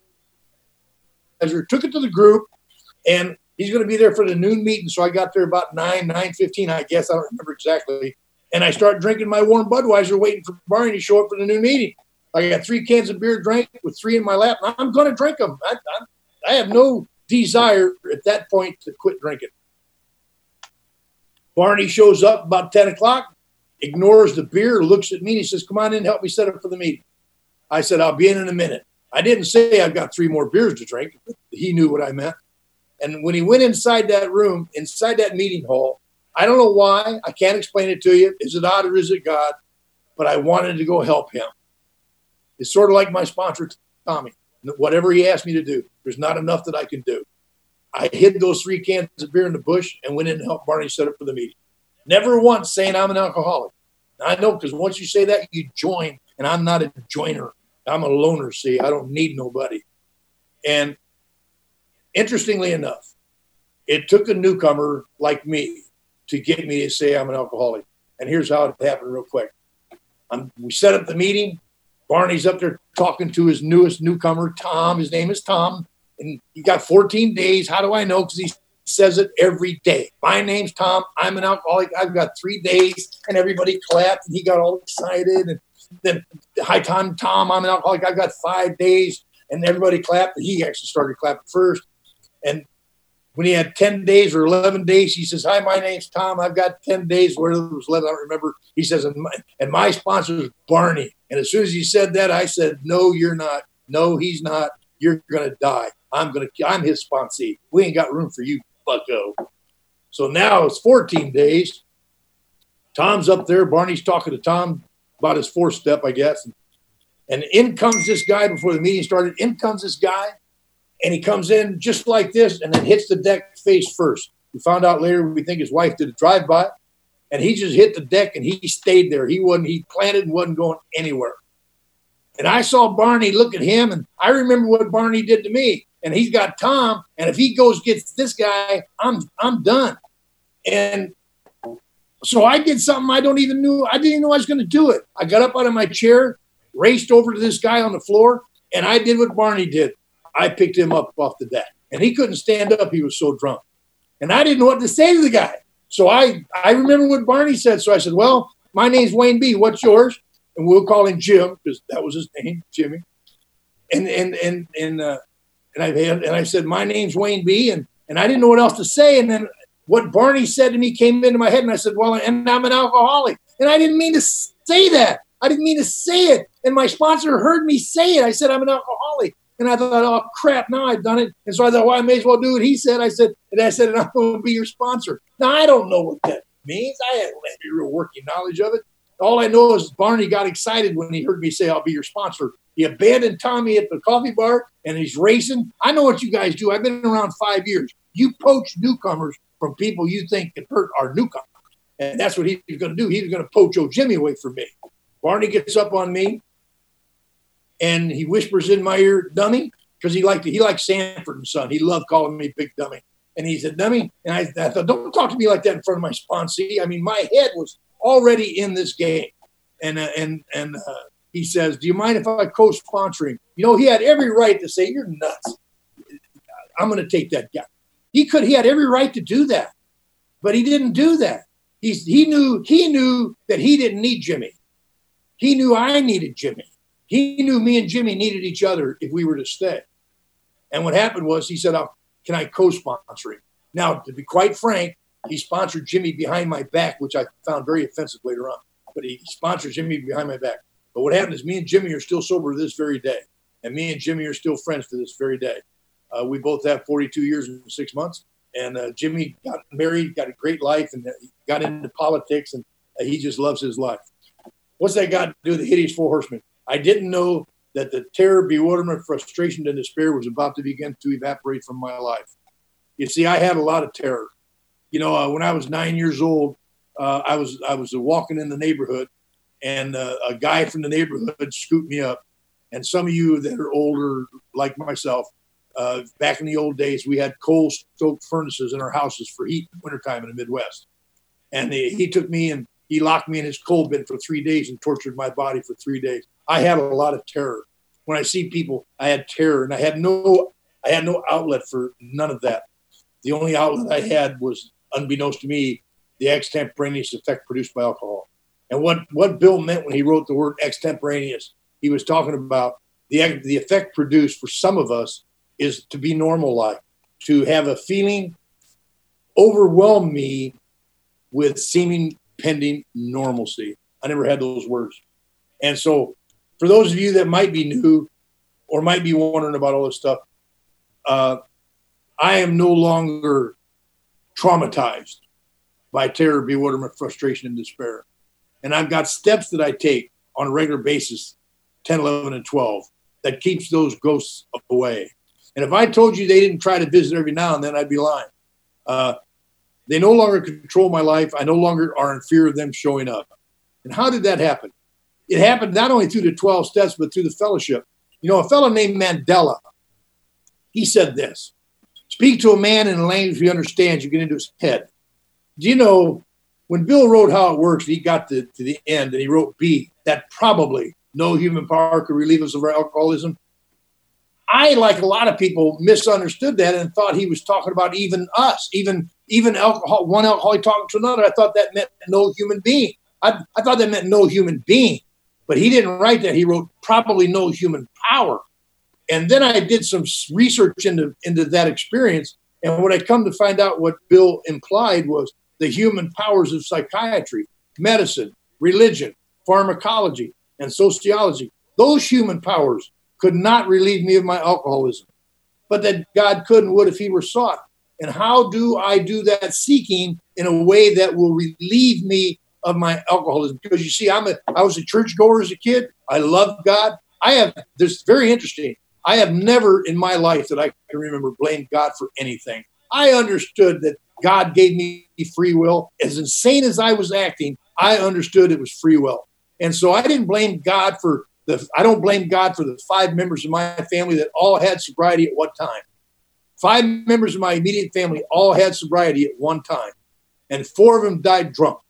Speaker 3: I took it to the group, and he's going to be there for the noon meeting. So I got there about nine, nine fifteen, I guess. I don't remember exactly. And I started drinking my warm Budweiser, waiting for Barney to show up for the noon meeting. I got three cans of beer drank with three in my lap. And I'm going to drink them. I, I, I have no desire at that point to quit drinking. Barney shows up about ten o'clock, ignores the beer, looks at me, and he says, come on in, help me set up for the meeting. I said, I'll be in in a minute. I didn't say I've got three more beers to drink. But he knew what I meant. And when he went inside that room, inside that meeting hall, I don't know why. I can't explain it to you. Is it odd or is it God? But I wanted to go help him. It's sort of like my sponsor, Tommy. Whatever he asked me to do, there's not enough that I can do. I hid those three cans of beer in the bush and went in and helped Barney set up for the meeting. Never once saying I'm an alcoholic. I know, because once you say that, you join, and I'm not a joiner. I'm a loner, see. I don't need nobody. And interestingly enough, it took a newcomer like me to get me to say I'm an alcoholic. And here's how it happened real quick. I'm, we set up the meeting. Barney's up there talking to his newest newcomer, Tom. His name is Tom. And he got fourteen days. How do I know? Because he says it every day. My name's Tom. I'm an alcoholic. I've got three days. And everybody clapped. And he got all excited. And then, hi, Tom, Tom, I'm an alcoholic. I've got five days. And everybody clapped. And he actually started clapping first. And when he had ten days or eleven days, he says, hi, my name's Tom. I've got ten days. Where it was eleven, I don't remember. He says, and my, and my sponsor is Barney. And as soon as he said that, I said, no, you're not. No, he's not. You're going to die. I'm going to, I'm his sponsee. We ain't got room for you, bucko. So now it's fourteen days. Tom's up there. Barney's talking to Tom about his fourth step, I guess. And, and in comes this guy before the meeting started. In comes this guy. And he comes in just like this and then hits the deck face first. We found out later, we think his wife did a drive-by. And he just hit the deck and he stayed there. He wasn't, he planted and wasn't going anywhere. And I saw Barney look at him, and I remember what Barney did to me. And he's got Tom, and if he goes gets this guy, I'm I'm done. And so I did something I don't even know. I didn't even know I was going to do it. I got up out of my chair, raced over to this guy on the floor, and I did what Barney did. I picked him up off the deck, and he couldn't stand up. He was so drunk, and I didn't know what to say to the guy. So I I remember what Barney said. So I said, well, my name's Wayne B. What's yours? And we'll call him Jim because that was his name, Jimmy. And and and and uh, and I had, and I said, my name's Wayne B. And and I didn't know what else to say. And then what Barney said to me came into my head, and I said, well, and I'm an alcoholic. And I didn't mean to say that. I didn't mean to say it. And my sponsor heard me say it. I said, I'm an alcoholic. And I thought, oh crap, now I've done it. And so I thought, well, I may as well do what he said. I said, and I said, and I'm going to be your sponsor. Now I don't know what that means. I had any real working knowledge of it. All I know is Barney got excited when he heard me say, I'll be your sponsor. He abandoned Tommy at the coffee bar, and he's racing. I know what you guys do. I've been around five years. You poach newcomers from people you think can hurt our newcomers. And that's what he was going to do. He was going to poach old Jimmy away from me. Barney gets up on me, and he whispers in my ear, dummy, because he liked he liked Sanford and Son. He loved calling me big dummy. And he said, dummy. And I, I thought, don't talk to me like that in front of my sponsee. I mean, my head was already in this game. And uh, and and uh, he says, do you mind if I co-sponsor him? You know, he had every right to say, you're nuts. I'm going to take that guy. He could, he had every right to do that, but he didn't do that. He's, he knew, he knew that he didn't need Jimmy. He knew I needed Jimmy. He knew me and Jimmy needed each other if we were to stay. And what happened was he said, oh, can I co-sponsor him? Now, to be quite frank, he sponsored Jimmy behind my back, which I found very offensive later on. But he sponsored Jimmy behind my back. But what happened is me and Jimmy are still sober to this very day. And me and Jimmy are still friends to this very day. Uh, we both have forty-two years and six months. And uh, Jimmy got married, got a great life, and uh, got into politics, and uh, he just loves his life. What's that got to do with the hideous four horsemen? I didn't know that the terror, bewilderment, frustration, and despair was about to begin to evaporate from my life. You see, I had a lot of terror. You know, uh, when I was nine years old, uh, I was I was uh, walking in the neighborhood, and uh, a guy from the neighborhood scooped me up. And some of you that are older, like myself, uh, back in the old days, we had coal-stoked furnaces in our houses for heat in wintertime in the Midwest. And he, he took me and he locked me in his coal bin for three days and tortured my body for three days. I had a lot of terror. When I see people, I had terror, and I had no, I had no outlet for none of that. The only outlet I had was, unbeknownst to me, the extemporaneous effect produced by alcohol. And what, what Bill meant when he wrote the word extemporaneous, he was talking about the, the effect produced for some of us is to be normal-like, to have a feeling overwhelm me with seeming pending normalcy. I never had those words. And so for those of you that might be new or might be wondering about all this stuff, uh, I am no longer traumatized by terror, bewilderment, frustration, and despair. And I've got steps that I take on a regular basis, ten, eleven, and twelve, that keeps those ghosts away. And if I told you they didn't try to visit every now and then, I'd be lying. Uh, they no longer control my life. I no longer are in fear of them showing up. And how did that happen? It happened not only through the twelve steps, but through the fellowship. You know, a fellow named Mandela, he said this: speak to a man in a language he understands, you get into his head. Do you know, when Bill wrote How It Works, he got to, to the end and he wrote B, that probably no human power could relieve us of our alcoholism. I, like a lot of people, misunderstood that and thought he was talking about even us, even even alcohol, one alcoholic talking to another. I thought that meant no human being. I, I thought that meant no human being. But he didn't write that. He wrote probably no human power. And then I did some research into, into that experience. And what I come to find out what Bill implied was the human powers of psychiatry, medicine, religion, pharmacology, and sociology. Those human powers could not relieve me of my alcoholism, but that God could and would if he were sought. And how do I do that seeking in a way that will relieve me of my alcoholism? Because you see, I'm a, I was a churchgoer as a kid. I loved God. I have, this is very interesting. I have never in my life that I can remember blamed God for anything. I understood that God gave me free will. As insane as I was acting, I understood it was free will. And so I didn't blame God for the, I don't blame God for the five members of my family that all had sobriety at one time. Five members of my immediate family all had sobriety at one time. And four of them died drunk.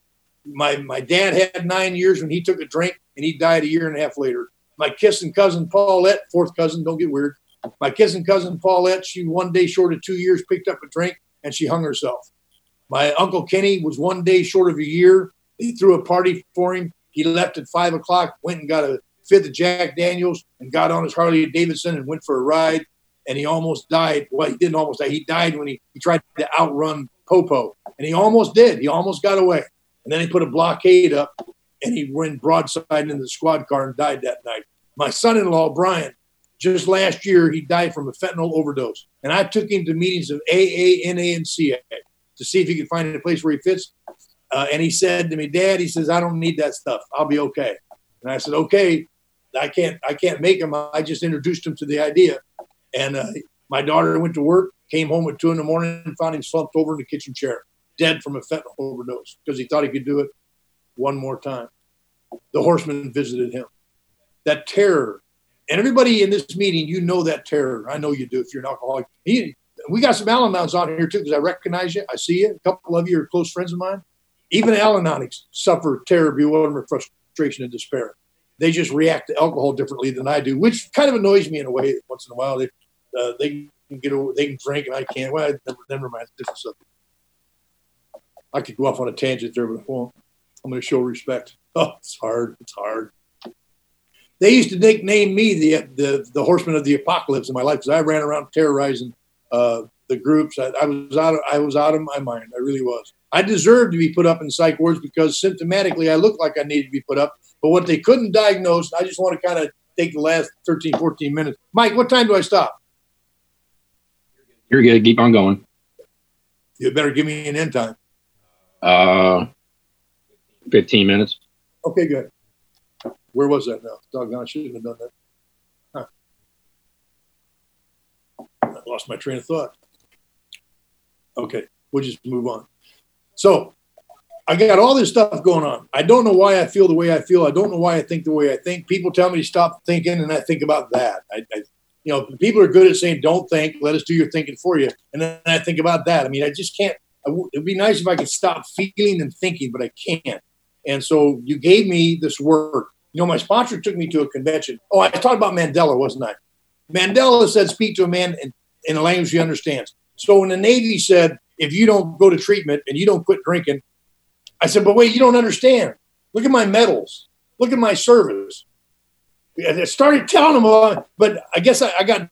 Speaker 3: My, my dad had nine years when he took a drink, and he died a year and a half later. My kissing cousin Paulette, fourth cousin, don't get weird. My kissing cousin Paulette, she one day short of two years picked up a drink and she hung herself. My Uncle Kenny was one day short of a year. They threw a party for him. He left at five o'clock, went and got a fifth of Jack Daniels and got on his Harley Davidson and went for a ride. And he almost died. Well, he didn't almost die. He died when he, he tried to outrun Popo. And he almost did. He almost got away. And then he put a blockade up and he went broadside into the squad car and died that night. My son-in-law, Brian, just last year, he died from a fentanyl overdose. And I took him to meetings of A A, N A, and C A to see if he could find a place where he fits. Uh, and he said to me, Dad, he says, I don't need that stuff. I'll be okay. And I said, okay, I can't, I can't make him. I just introduced him to the idea. And uh, my daughter went to work, came home at two in the morning and found him slumped over in the kitchen chair, dead from a fentanyl overdose because he thought he could do it one more time. The horseman visited him. That terror. And everybody in this meeting, you know that terror. I know you do if you're an alcoholic. He, we got some Al-Anons on here too because I recognize you. I see you. A couple of you are close friends of mine. Even Al-Anonics suffer terror, bewilderment, frustration, and despair. they just react to alcohol differently than I do, which kind of annoys me in a way. Once in a while, they uh, they can get over, they can drink and I can't. Well, never, never mind. Different subject. I could go off on a tangent there, but I won't. I'm going to show respect. Oh, it's hard. It's hard. They used to nickname me the the, the horseman of the apocalypse in my life because I ran around terrorizing uh, the groups. I, I was out. Of, I was out of my mind. I really was. I deserved to be put up in psych wards because symptomatically I looked like I needed to be put up. But what they couldn't diagnose, I just want to kind of take the last thirteen, fourteen minutes. Mike, what time do I stop?
Speaker 1: You're good. Keep on going.
Speaker 3: You better give me an end time.
Speaker 1: Uh, fifteen minutes.
Speaker 3: Okay, good. Where was that now? Doggone, I shouldn't have done that. Huh. I lost my train of thought. Okay, we'll just move on. So I got all this stuff going on. I don't know why I feel the way I feel. I don't know why I think the way I think. People tell me to stop thinking, and I think about that. I, I you know, people are good at saying, don't think, let us do your thinking for you. And then I think about that. I mean, I just can't. It'd be nice if I could stop feeling and thinking, but I can't. And so you gave me this work. You know, my sponsor took me to a convention. Oh, I talked about Mandela, wasn't I? Mandela said, speak to a man in, in a language he understands. So when the Navy said, if you don't go to treatment and you don't quit drinking, I said, but wait, you don't understand. Look at my medals. Look at my service. I started telling him about it, but I guess I, I got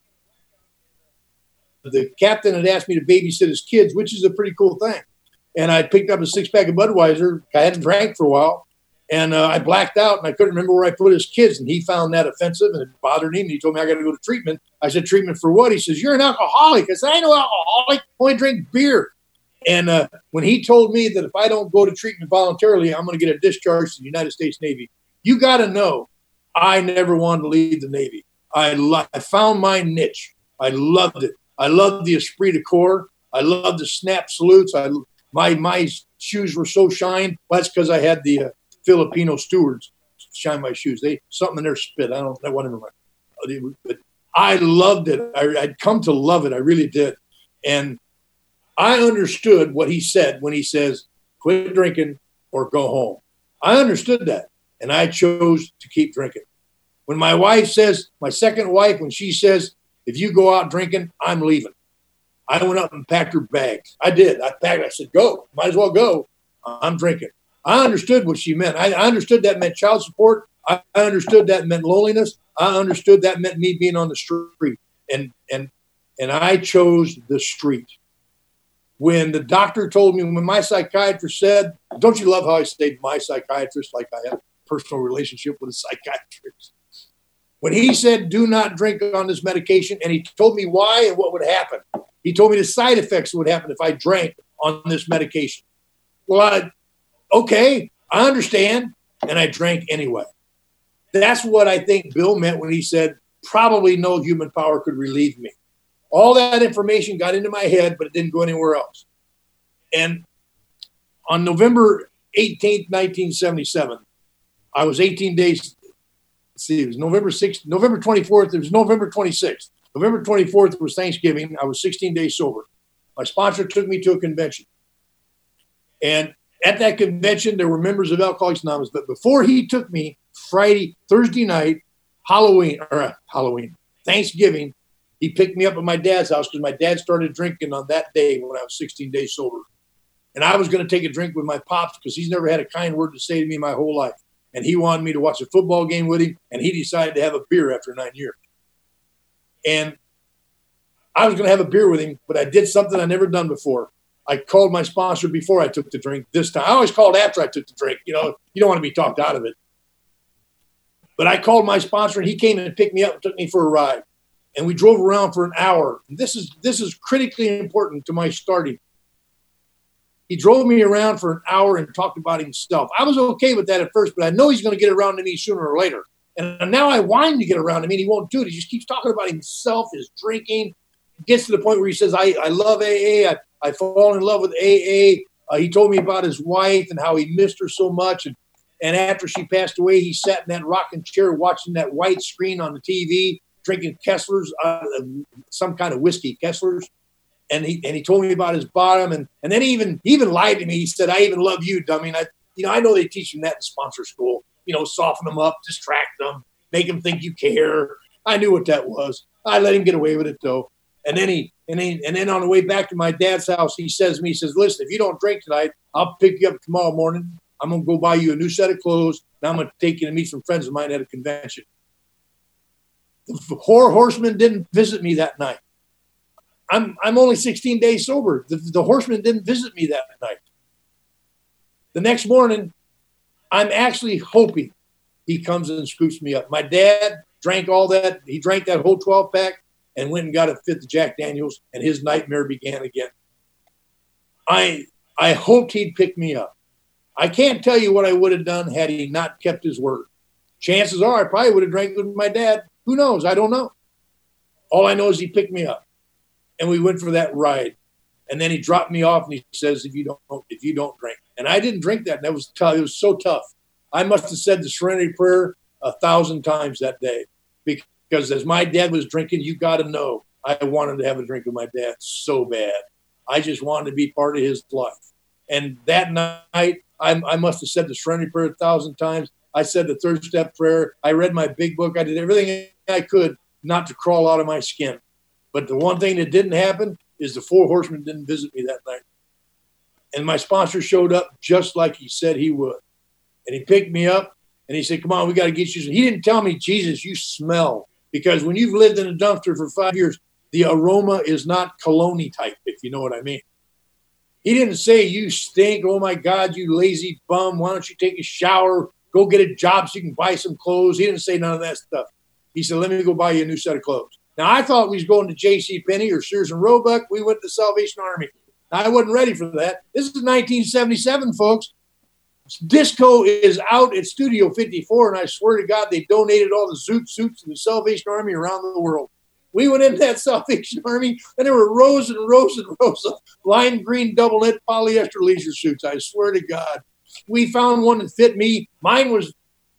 Speaker 3: the captain had asked me to babysit his kids, which is a pretty cool thing. And I picked up a six pack of Budweiser. I hadn't drank for a while. And uh, I blacked out and I couldn't remember where I put his kids. And he found that offensive and it bothered him. And he told me I got to go to treatment. I said, treatment for what? He says, you're an alcoholic. I said, I ain't no alcoholic. I only drink beer. And uh, when he told me that if I don't go to treatment voluntarily, I'm going to get a discharge to the United States Navy. You got to know, I never wanted to leave the Navy. I, lo- I found my niche. I loved it. I loved the esprit de corps. I loved the snap salutes. I my my shoes were so shined. Well, that's because I had the uh, Filipino stewards shine my shoes. They something in their spit. I don't know. Whatever. But I loved it. I, I'd come to love it. I really did. And I understood what he said when he says, quit drinking or go home. I understood that. And I chose to keep drinking. When my wife says, my second wife, when she says, if you go out drinking, I'm leaving. I went up and packed her bags. I did. I packed. I said, go. Might as well go. I'm drinking. I understood what she meant. I, I understood that meant child support. I, I understood that meant loneliness. I understood that meant me being on the street. And and and I chose the street. When the doctor told me, when my psychiatrist said, don't you love how I say my psychiatrist, like I have a personal relationship with a psychiatrist? When he said, do not drink on this medication, and he told me why and what would happen. He told me the side effects would happen if I drank on this medication. Well, I, okay, I understand, and I drank anyway. That's what I think Bill meant when he said, probably no human power could relieve me. All that information got into my head, but it didn't go anywhere else. And on November eighteenth, nineteen seventy-seven, I was eighteen days. Let's see, it was November sixth, November twenty-fourth. It was November twenty-sixth. November twenty-fourth was Thanksgiving. I was sixteen days sober. My sponsor took me to a convention. And at that convention, there were members of Alcoholics Anonymous. But before he took me, Friday, Thursday night, Halloween, or uh, Halloween, Thanksgiving, he picked me up at my dad's house because my dad started drinking on that day when I was sixteen days sober. And I was going to take a drink with my pops because he's never had a kind word to say to me my whole life. And he wanted me to watch a football game with him, and he decided to have a beer after nine years. And I was going to have a beer with him, but I did something I never done before. I called my sponsor before I took the drink this time. I always called after I took the drink. You know, you don't want to be talked out of it. But I called my sponsor, and he came and picked me up and took me for a ride. And we drove around for an hour. And this is this is critically important to my starting. He drove me around for an hour and talked about himself. I was okay with that at first, but I know he's going to get around to me sooner or later. And now I want him to get around to me, and he won't do it. He just keeps talking about himself, his drinking. Gets to the point where he says, I, I love A A. I, I fall in love with A A. Uh, he told me about his wife and how he missed her so much. And, and after she passed away, he sat in that rocking chair watching that white screen on the T V, drinking Kessler's, uh, some kind of whiskey, Kessler's. And he and he told me about his bottom. And, and then he even, he even lied to me. He said, I even love you, dummy. And I, you know, I know they teach him that in sponsor school. you know, soften them up, distract them, make them think you care. I knew what that was. I let him get away with it though. And then he, and then, and then on the way back to my dad's house, he says to me, he says, listen, if you don't drink tonight, I'll pick you up tomorrow morning. I'm going to go buy you a new set of clothes. And I'm going to take you to meet some friends of mine at a convention. The four horsemen didn't visit me that night. I'm, I'm only sixteen days sober. The, the horsemen didn't visit me that night. The next morning, I'm actually hoping he comes and scoops me up. My dad drank all that. He drank that whole twelve pack and went and got a fifth of Jack Daniels, and his nightmare began again. I I hoped he'd pick me up. I can't tell you what I would have done had he not kept his word. Chances are I probably would have drank with my dad. Who knows? I don't know. All I know is he picked me up, and we went for that ride. And then he dropped me off, and he says, "If you don't, if you don't drink," and I didn't drink that. And that was tough. It was so tough. I must have said the Serenity Prayer a thousand times that day, because as my dad was drinking, you got to know, I wanted to have a drink with my dad so bad. I just wanted to be part of his life. And that night, I, I must have said the Serenity Prayer a thousand times. I said the third step prayer. I read my big book. I did everything I could not to crawl out of my skin. But the one thing that didn't happen is the four horsemen didn't visit me that night. And my sponsor showed up just like he said he would. And he picked me up and he said, come on, we got to get you. He didn't tell me, Jesus, you smell. Because when you've lived in a dumpster for five years, the aroma is not cologne type, if you know what I mean. He didn't say, you stink. Oh, my God, you lazy bum. Why don't you take a shower? Go get a job so you can buy some clothes. He didn't say none of that stuff. He said, let me go buy you a new set of clothes. Now, I thought we was going to J C Penney or Sears and Roebuck. We went to Salvation Army. I wasn't ready for that. This is nineteen seventy-seven, folks. Disco is out at Studio fifty-four, and I swear to God, they donated all the Zoot suits to the Salvation Army around the world. We went into that Salvation Army, and there were rows and rows and rows of lime green double knit polyester leisure suits. I swear to God. We found one that fit me. Mine was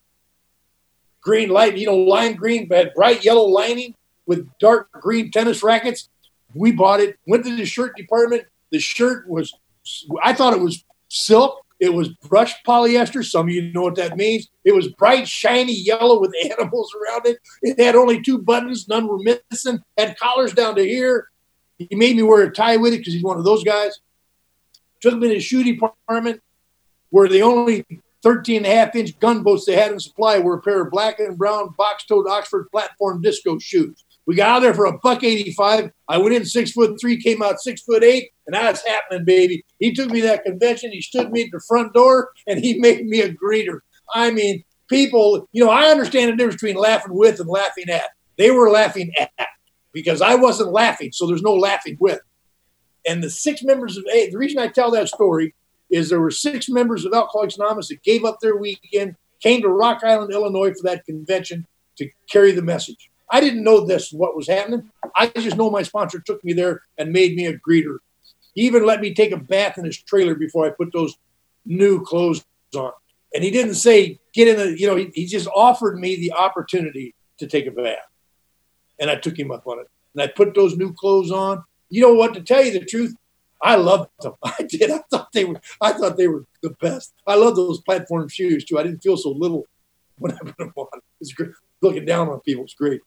Speaker 3: green light, you know, lime green, but had bright yellow lining with dark green tennis rackets. We bought it, went to the shirt department. The shirt was, I thought it was silk. It was brushed polyester. Some of you know what that means. It was bright, shiny yellow with animals around it. It had only two buttons. None were missing. Had collars down to here. He made me wear a tie with it because he's one of those guys. Took me to the shoe department where the only thirteen and a half inch gunboats they had in supply were a pair of black and brown box-toed Oxford platform disco shoes. We got out there for a buck eighty-five. I went in six foot three, came out six foot eight, and that's happening, baby. He took me to that convention. He stood me at the front door, and he made me a greeter. I mean, people, you know, I understand the difference between laughing with and laughing at. They were laughing at because I wasn't laughing, so there's no laughing with. And the six members of A, the reason I tell that story is there were six members of Alcoholics Anonymous that gave up their weekend, came to Rock Island, Illinois for that convention to carry the message. I didn't know this, what was happening. I just know my sponsor took me there and made me a greeter. He even let me take a bath in his trailer before I put those new clothes on. And he didn't say, get in the, you know, he, he just offered me the opportunity to take a bath. And I took him up on it. And I put those new clothes on. You know what, to tell you the truth, I loved them. I did. I thought they were, I thought they were the best. I love those platform shoes too. I didn't feel so little when I put them on. It's great. Looking down on people, it's great.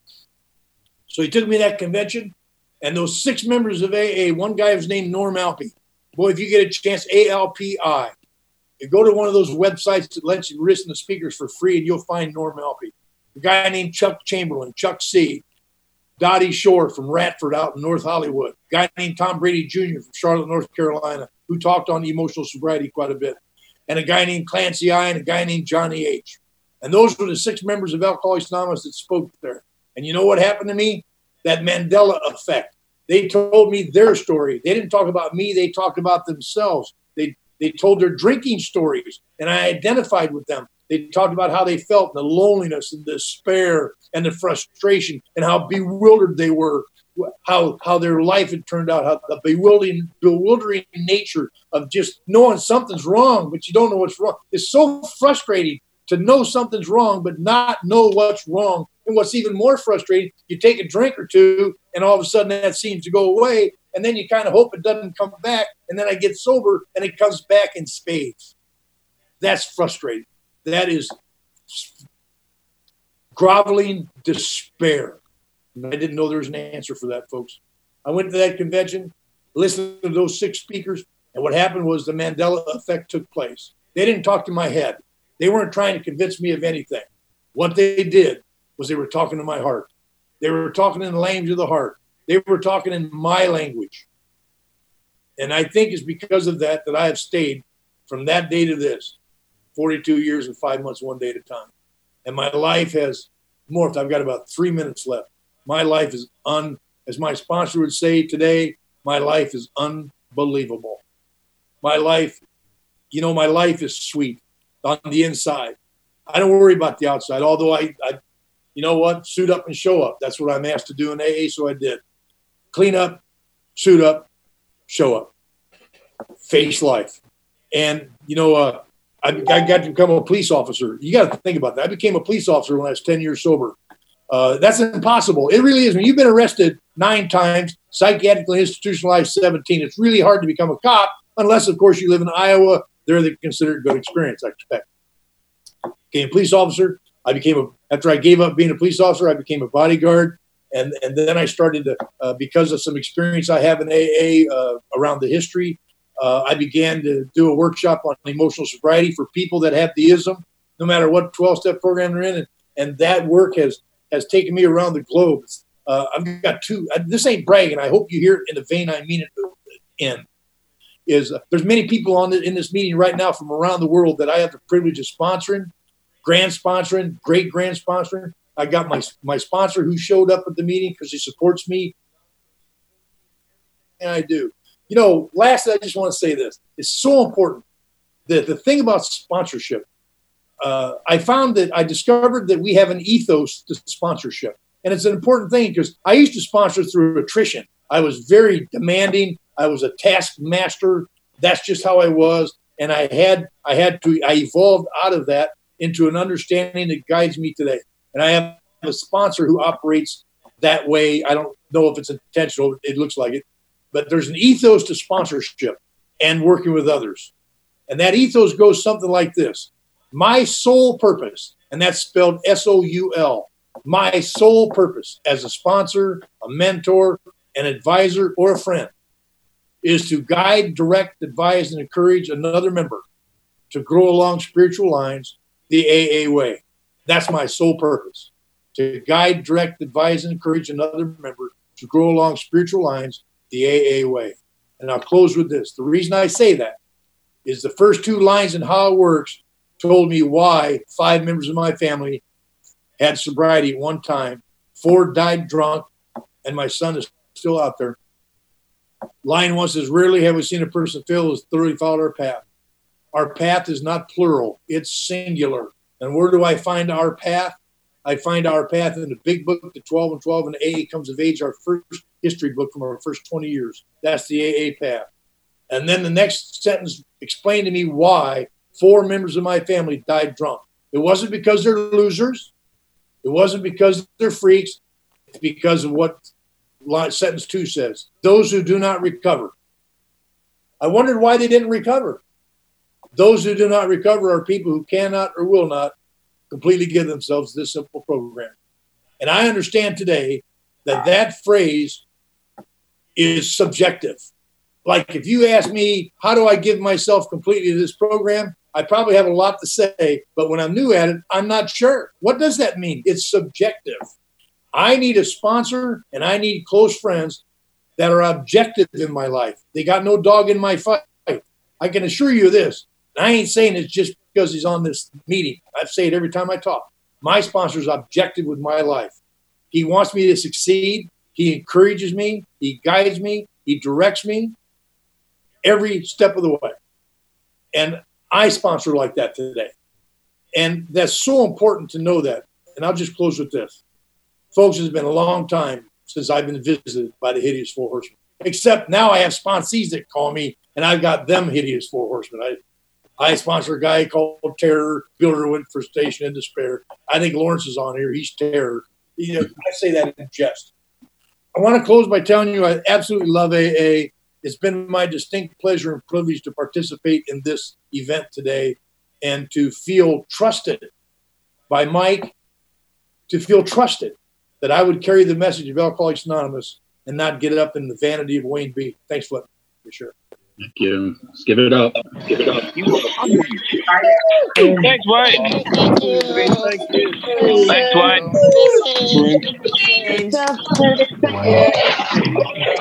Speaker 3: So he took me to that convention, and those six members of A A, one guy was named Norm Alpi. Boy, if you get a chance, A L P I. You go to one of those websites that lets you listen to speakers for free, and you'll find Norm Alpi. A guy named Chuck Chamberlain, Chuck C. Dottie Shore from Radford out in North Hollywood. A guy named Tom Brady Junior from Charlotte, North Carolina, who talked on emotional sobriety quite a bit. And a guy named Clancy I and a guy named Johnny H. And those were the six members of Alcoholics Anonymous that spoke there. And you know what happened to me? That Mandela effect. They told me their story. They didn't talk about me. They talked about themselves. They they told their drinking stories, and I identified with them. They talked about how they felt, the loneliness and despair and the frustration and how bewildered they were, how how their life had turned out, how the bewildering, bewildering nature of just knowing something's wrong, but you don't know what's wrong. It's so frustrating to know something's wrong, but not know what's wrong. And what's even more frustrating, you take a drink or two, and all of a sudden that seems to go away, and then you kind of hope it doesn't come back, and then I get sober, and it comes back in spades. That's frustrating. That is groveling despair. And I didn't know there was an answer for that, folks. I went to that convention, listened to those six speakers, and what happened was the Mandela effect took place. They didn't talk to my head. They weren't trying to convince me of anything. What they did was they were talking to my heart. They were talking in the language of the heart. They were talking in my language. And I think it's because of that that I have stayed from that day to this, forty-two years and five months, one day at a time. And my life has morphed. I've got about three minutes left. My life is un, as my sponsor would say today, my life is unbelievable. My life, you know, my life is sweet on the inside. I don't worry about the outside, although I, I, you know what, suit up and show up. That's what I'm asked to do in A A, so I did. Clean up, suit up, show up, face life. And, you know, uh, I, I got to become a police officer. You got to think about that. I became a police officer when I was ten years sober. Uh, that's impossible. It really is. When you've been arrested nine times, psychiatrically institutionalized seventeen, it's really hard to become a cop unless, of course, you live in Iowa. They're the considered good experience, I expect. Became a police officer. I became a, after I gave up being a police officer, I became a bodyguard. And, and then I started to, uh, because of some experience I have in A A uh, around the history, uh, I began to do a workshop on emotional sobriety for people that have the ism, no matter what twelve-step program they're in. And, and that work has, has taken me around the globe. Uh, I've got two, uh, this ain't bragging. I hope you hear it in the vein I mean it in. Is uh, there's many people on the, in this meeting right now from around the world that I have the privilege of sponsoring, grand sponsoring, great grand sponsoring. I got my my sponsor who showed up at the meeting because he supports me. And I do. You know, lastly, I just want to say this. It's so important that the thing about sponsorship, uh, I found that I discovered that we have an ethos to sponsorship. And it's an important thing because I used to sponsor through attrition. I was very demanding. I was a taskmaster. That's just how I was. And I had I had to, I evolved out of that into an understanding that guides me today. And I have a sponsor who operates that way. I don't know if it's intentional. It looks like it. But there's an ethos to sponsorship and working with others. And that ethos goes something like this. My sole purpose, and that's spelled S O U L, my sole purpose as a sponsor, a mentor, an advisor, or a friend is to guide, direct, advise, and encourage another member to grow along spiritual lines the A A way. That's my sole purpose, to guide, direct, advise, and encourage another member to grow along spiritual lines the A A way. And I'll close with this. The reason I say that is the first two lines in How It Works told me why five members of my family had sobriety at one time. Four died drunk, and my son is still out there. Line one says, rarely have we seen a person fail as thoroughly followed our path. Our path is not plural, it's singular. And where do I find our path? I find our path in the big book, the twelve and twelve, and A A Comes of Age, our first history book from our first twenty years. That's the A A path. And then the next sentence explained to me why four members of my family died drunk. It wasn't because they're losers. It wasn't because they're freaks. It's because of what sentence two says. Those who do not recover. I wondered why they didn't recover. Those who do not recover are people who cannot or will not completely give themselves this simple program. And I understand today that that phrase is subjective. Like if you ask me, how do I give myself completely to this program? I probably have a lot to say, but when I'm new at it, I'm not sure. What does that mean? It's subjective. I need a sponsor and I need close friends that are objective in my life. They got no dog in my fight. I can assure you this. I ain't saying it's just because he's on this meeting. I say it every time I talk. My sponsor is objective with my life. He wants me to succeed. He encourages me. He guides me. He directs me every step of the way. And I sponsor like that today. And that's so important to know that. And I'll just close with this. Folks, it's been a long time since I've been visited by the Hideous Four Horsemen. Except now I have sponsees that call me, and I've got them Hideous Four Horsemen. I I sponsor a guy called Terror, Bilderwood for Station in Despair. I think Lawrence is on here. He's Terror. You know, I say that in jest. I want to close by telling you I absolutely love A A. It's been my distinct pleasure and privilege to participate in this event today and to feel trusted by Mike to feel trusted that I would carry the message of Alcoholics Anonymous and not get it up in the vanity of Wayne B. Thanks, Flip, for sure.
Speaker 4: Thank you. Let's give it up. Let's give it up.
Speaker 5: Thanks, Wayne.
Speaker 6: Thank you.
Speaker 5: Thank you. Thanks, Wayne.
Speaker 6: Thanks, Wayne.